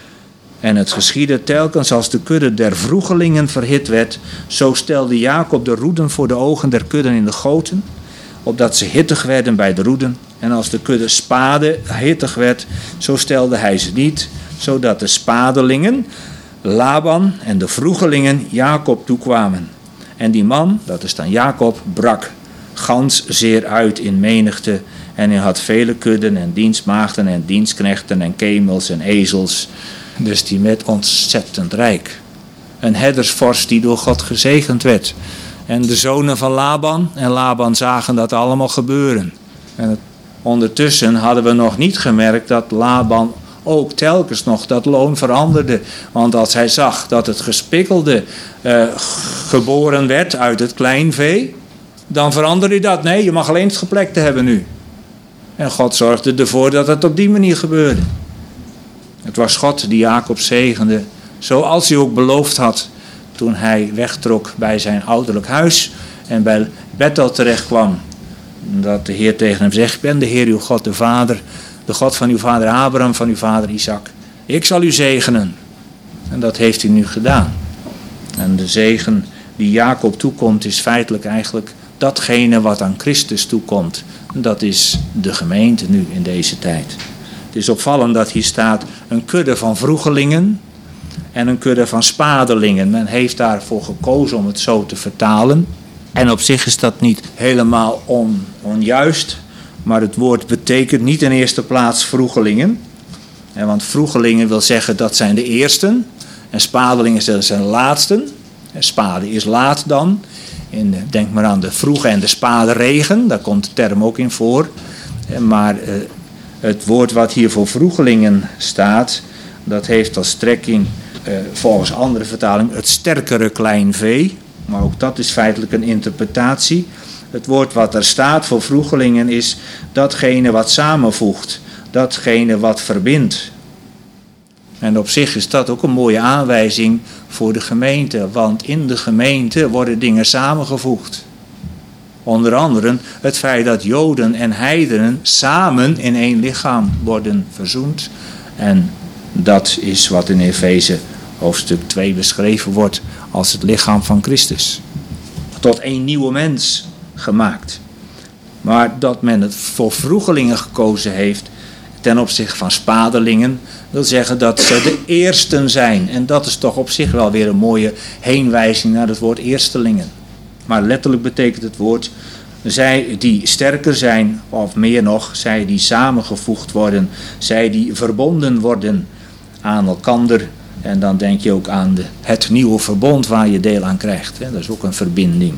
En het geschiedde telkens als de kudde der vroegelingen verhit werd, zo stelde Jacob de roeden voor de ogen der kudden in de goten, opdat ze hittig werden bij de roeden. En als de kudde spade hittig werd, zo stelde hij ze niet, zodat de spadelingen, Laban en de vroegelingen Jacob toekwamen. En die man, dat is dan Jacob, brak gans zeer uit in menigte. En hij had vele kudden en dienstmaagden en dienstknechten en kemels en ezels. Dus die werd ontzettend rijk. Een herdersvorst die door God gezegend werd. En de zonen van Laban en Laban zagen dat allemaal gebeuren. En het, ondertussen hadden we nog niet gemerkt dat Laban ook telkens nog dat loon veranderde. Want als hij zag dat het gespikkelde uh, geboren werd uit het kleinvee, dan veranderde hij dat. Nee, je mag alleen het geplekte hebben nu. En God zorgde ervoor dat het op die manier gebeurde. Het was God die Jacob zegende, zoals hij ook beloofd had toen hij wegtrok bij zijn ouderlijk huis en bij Bethel terecht kwam. Dat de Heer tegen hem zegt: ik ben de Heer uw God, de Vader, de God van uw vader Abraham, van uw vader Isaac. Ik zal u zegenen. En dat heeft hij nu gedaan. En de zegen die Jacob toekomt is feitelijk eigenlijk datgene wat aan Christus toekomt. Dat is de gemeente nu in deze tijd. Het is opvallend dat hier staat een kudde van vroegelingen en een kudde van spadelingen. Men heeft daarvoor gekozen om het zo te vertalen. En op zich is dat niet helemaal on, onjuist. Maar het woord betekent niet in eerste plaats vroegelingen. En want vroegelingen wil zeggen dat zijn de eersten. En spadelingen dat zijn de laatsten. En spade is laat dan. En denk maar aan de vroege en de spaderegen. Daar komt de term ook in voor. Maar uh, het woord wat hier voor vroegelingen staat, dat heeft als strekking uh, volgens andere vertalingen het sterkere kleinvee. Maar ook dat is feitelijk een interpretatie. Het woord wat er staat voor vroegelingen is datgene wat samenvoegt. Datgene wat verbindt. En op zich is dat ook een mooie aanwijzing voor de gemeente. Want in de gemeente worden dingen samengevoegd. Onder andere het feit dat Joden en heidenen samen in één lichaam worden verzoend. En dat is wat in Efeze hoofdstuk twee beschreven wordt als het lichaam van Christus. Tot één nieuwe mens gemaakt. Maar dat men het voor vroegelingen gekozen heeft ten opzichte van spadelingen, wil zeggen dat ze de eersten zijn. En dat is toch op zich wel weer een mooie heenwijzing naar het woord eerstelingen. Maar letterlijk betekent het woord zij die sterker zijn, of meer nog, zij die samengevoegd worden, zij die verbonden worden aan elkander. En dan denk je ook aan de, het nieuwe verbond waar je deel aan krijgt. Hè? Dat is ook een verbinding.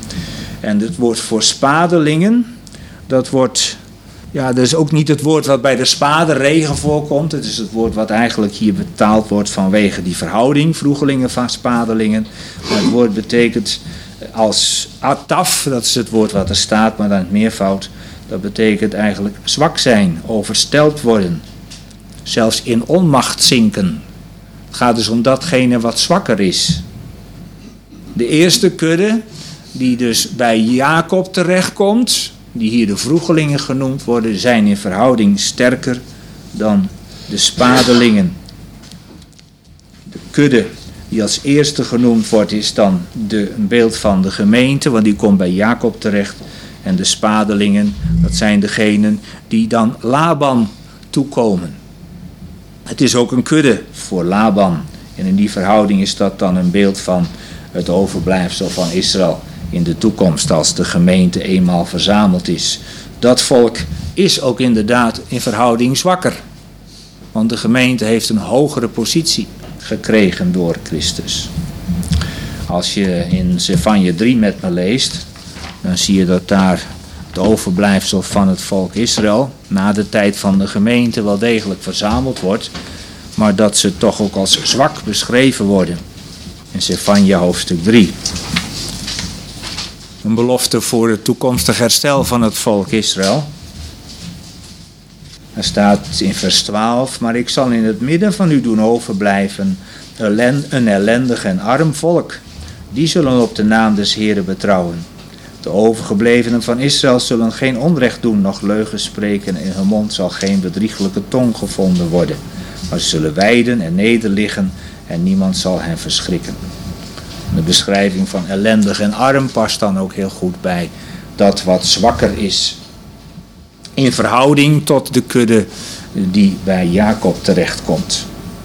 En het woord voor spadelingen, dat wordt, ja, dat is ook niet het woord wat bij de spaderegen voorkomt. Het is het woord wat eigenlijk hier betaald wordt vanwege die verhouding, vroegelingen van spadelingen. Maar het woord betekent als ataf, dat is het woord wat er staat, maar dan het meervoud. Dat betekent eigenlijk zwak zijn, overstelpt worden, zelfs in onmacht zinken. Het gaat dus om datgene wat zwakker is. De eerste kudde, die dus bij Jacob terechtkomt, die hier de vroegelingen genoemd worden, zijn in verhouding sterker dan de spadelingen. De kudde die als eerste genoemd wordt, is dan de, een beeld van de gemeente, want die komt bij Jacob terecht. En de spadelingen, dat zijn degenen die dan Laban toekomen. Het is ook een kudde voor Laban. En in die verhouding is dat dan een beeld van het overblijfsel van Israël in de toekomst, als de gemeente eenmaal verzameld is. Dat volk is ook inderdaad in verhouding zwakker. Want de gemeente heeft een hogere positie gekregen door Christus. Als je in Zefanja drie met me leest, dan zie je dat daar het overblijfsel van het volk Israël na de tijd van de gemeente wel degelijk verzameld wordt, maar dat ze toch ook als zwak beschreven worden. In Zefanja hoofdstuk drie. Een belofte voor het toekomstig herstel van het volk Israël. Er staat in vers twaalf, maar ik zal in het midden van u doen overblijven een ellendig en arm volk. Die zullen op de naam des Heeren betrouwen. De overgeblevenen van Israël zullen geen onrecht doen, noch leugen spreken. In hun mond zal geen bedrieglijke tong gevonden worden. Maar ze zullen wijden en nederliggen en niemand zal hen verschrikken. De beschrijving van ellendig en arm past dan ook heel goed bij dat wat zwakker is. In verhouding tot de kudde die bij Jacob terechtkomt.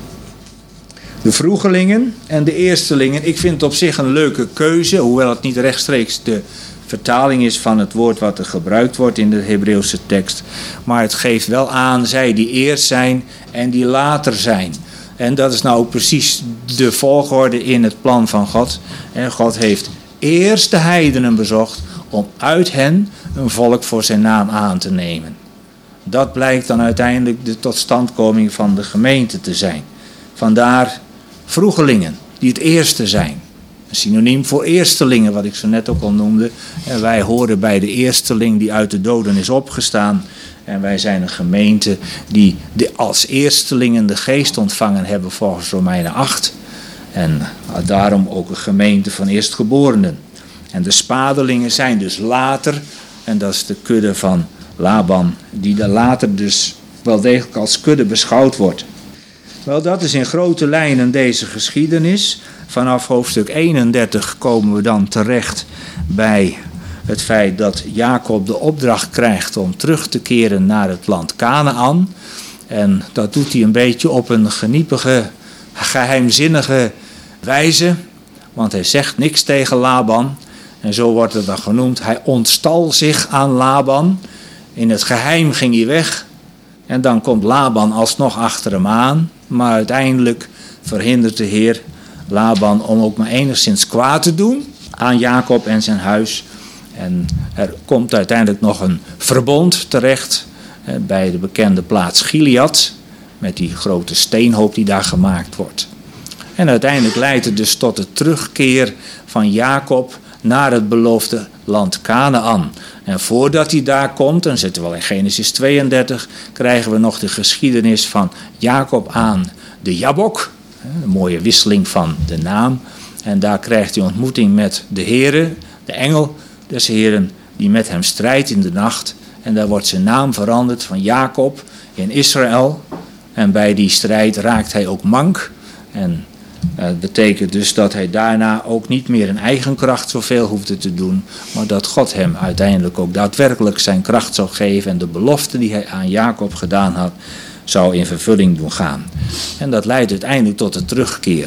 De vroegelingen en de eerstelingen, ik vind het op zich een leuke keuze, hoewel het niet rechtstreeks de vertaling is van het woord wat er gebruikt wordt in de Hebreeuwse tekst. Maar het geeft wel aan, zij die eerst zijn en die later zijn. En dat is nou ook precies de volgorde in het plan van God. En God heeft eerst de heidenen bezocht om uit hen een volk voor zijn naam aan te nemen. Dat blijkt dan uiteindelijk de totstandkoming van de gemeente te zijn. Vandaar vroegelingen die het eerste zijn. Een synoniem voor eerstelingen, wat ik zo net ook al noemde. En wij horen bij de eersteling die uit de doden is opgestaan. En wij zijn een gemeente die de als eerstelingen de geest ontvangen hebben volgens Romeinen acht. En daarom ook een gemeente van eerstgeborenen. En de spadelingen zijn dus later. En dat is de kudde van Laban, die er later dus wel degelijk als kudde beschouwd wordt. Wel, dat is in grote lijnen deze geschiedenis. Vanaf hoofdstuk eenendertig komen we dan terecht bij het feit dat Jacob de opdracht krijgt om terug te keren naar het land Kanaan. En dat doet hij een beetje op een geniepige, geheimzinnige wijze. Want hij zegt niks tegen Laban. En zo wordt het dan genoemd. Hij ontstal zich aan Laban. In het geheim ging hij weg. En dan komt Laban alsnog achter hem aan. Maar uiteindelijk verhindert de Heer Laban om ook maar enigszins kwaad te doen aan Jacob en zijn huis. En er komt uiteindelijk nog een verbond terecht eh, bij de bekende plaats Gilead. Met die grote steenhoop die daar gemaakt wordt. En uiteindelijk leidt het dus tot de terugkeer van Jacob naar het beloofde land Kanaan. En voordat hij daar komt, dan zitten we al in Genesis tweeëndertig, krijgen we nog de geschiedenis van Jacob aan de Jabok. Een mooie wisseling van de naam. En daar krijgt hij ontmoeting met de Heere, de engel des Heeren, die met hem strijdt in de nacht. En daar wordt zijn naam veranderd van Jacob in Israël. En bij die strijd raakt hij ook mank. En dat betekent dus dat hij daarna ook niet meer in eigen kracht zoveel hoefde te doen. Maar dat God hem uiteindelijk ook daadwerkelijk zijn kracht zou geven. En de belofte die hij aan Jacob gedaan had, zou in vervulling doen gaan. En dat leidt uiteindelijk tot de terugkeer.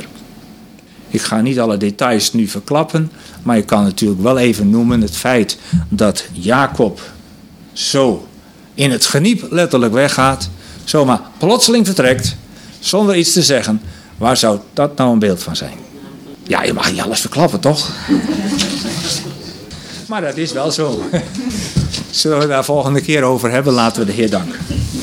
Ik ga niet alle details nu verklappen. Maar ik kan natuurlijk wel even noemen het feit dat Jacob zo in het geniep letterlijk weggaat. Zomaar plotseling vertrekt. Zonder iets te zeggen. Waar zou dat nou een beeld van zijn? Ja, je mag niet alles verklappen, toch? Maar dat is wel zo. Zullen we daar volgende keer over hebben? Laten we de Heer danken.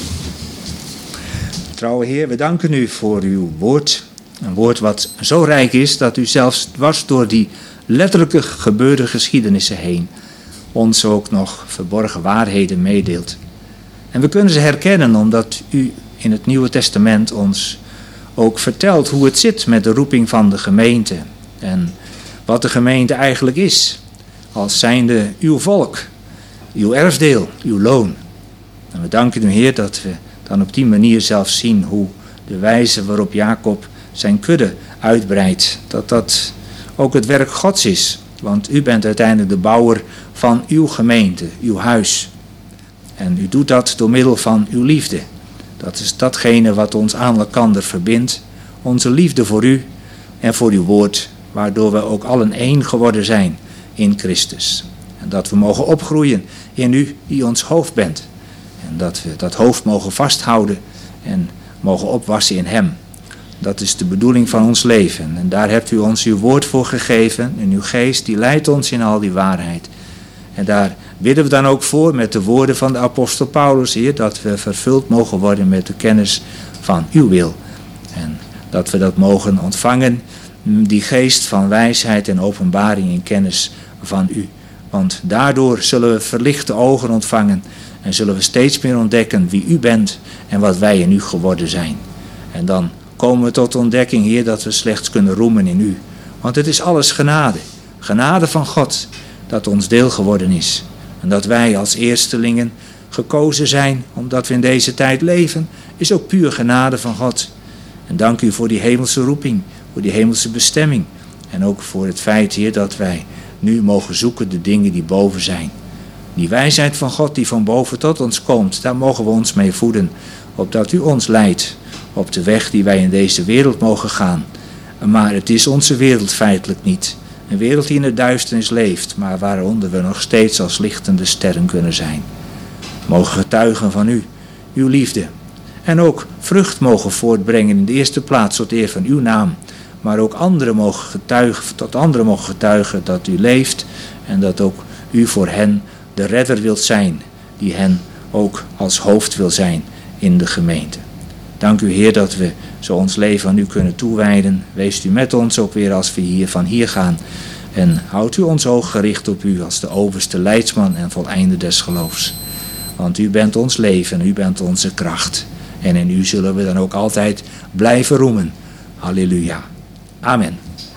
Trouwe Heer, we danken u voor uw woord. Een woord wat zo rijk is dat u zelfs dwars door die letterlijke gebeurde geschiedenissen heen ons ook nog verborgen waarheden meedeelt. En we kunnen ze herkennen omdat u in het Nieuwe Testament ons ook vertelt hoe het zit met de roeping van de gemeente. En wat de gemeente eigenlijk is. Als zijnde uw volk, uw erfdeel, uw loon. En we danken u Heer dat we dan op die manier zelf zien hoe de wijze waarop Jacob zijn kudde uitbreidt. Dat dat ook het werk Gods is. Want u bent uiteindelijk de bouwer van uw gemeente, uw huis. En u doet dat door middel van uw liefde. Dat is datgene wat ons aan elkander verbindt. Onze liefde voor u en voor uw woord. Waardoor we ook allen één geworden zijn in Christus. En dat we mogen opgroeien in u die ons hoofd bent. En dat we dat hoofd mogen vasthouden en mogen opwassen in hem. Dat is de bedoeling van ons leven. En daar hebt u ons uw woord voor gegeven. En uw geest die leidt ons in al die waarheid. En daar bidden we dan ook voor met de woorden van de apostel Paulus, Heer, dat we vervuld mogen worden met de kennis van uw wil. En dat we dat mogen ontvangen, die geest van wijsheid en openbaring en kennis van u. Want daardoor zullen we verlichte ogen ontvangen En zullen we steeds meer ontdekken wie u bent en wat wij in u geworden zijn. En dan komen we tot de ontdekking, Heer, dat we slechts kunnen roemen in u. Want het is alles genade. Genade van God dat ons deel geworden is. En dat wij als eerstelingen gekozen zijn omdat we in deze tijd leven, is ook puur genade van God. En dank u voor die hemelse roeping, voor die hemelse bestemming. En ook voor het feit, Heer, dat wij nu mogen zoeken de dingen die boven zijn. Die wijsheid van God die van boven tot ons komt, daar mogen we ons mee voeden. Opdat u ons leidt op de weg die wij in deze wereld mogen gaan. Maar het is onze wereld feitelijk niet. Een wereld die in de duisternis leeft, maar waaronder we nog steeds als lichtende sterren kunnen zijn. Mogen getuigen van u, uw liefde. En ook vrucht mogen voortbrengen in de eerste plaats tot eer van uw naam. Maar ook anderen mogen getuigen, tot anderen mogen getuigen dat u leeft. En dat ook u voor hen de redder wilt zijn. Die hen ook als hoofd wil zijn in de gemeente. Dank u, Heer, dat we zo ons leven aan u kunnen toewijden. Wees u met ons ook weer als we hier van hier gaan. En houdt u ons oog gericht op u als de overste leidsman en voleinder des geloofs. Want u bent ons leven en u bent onze kracht. En in u zullen we dan ook altijd blijven roemen. Halleluja. Amen.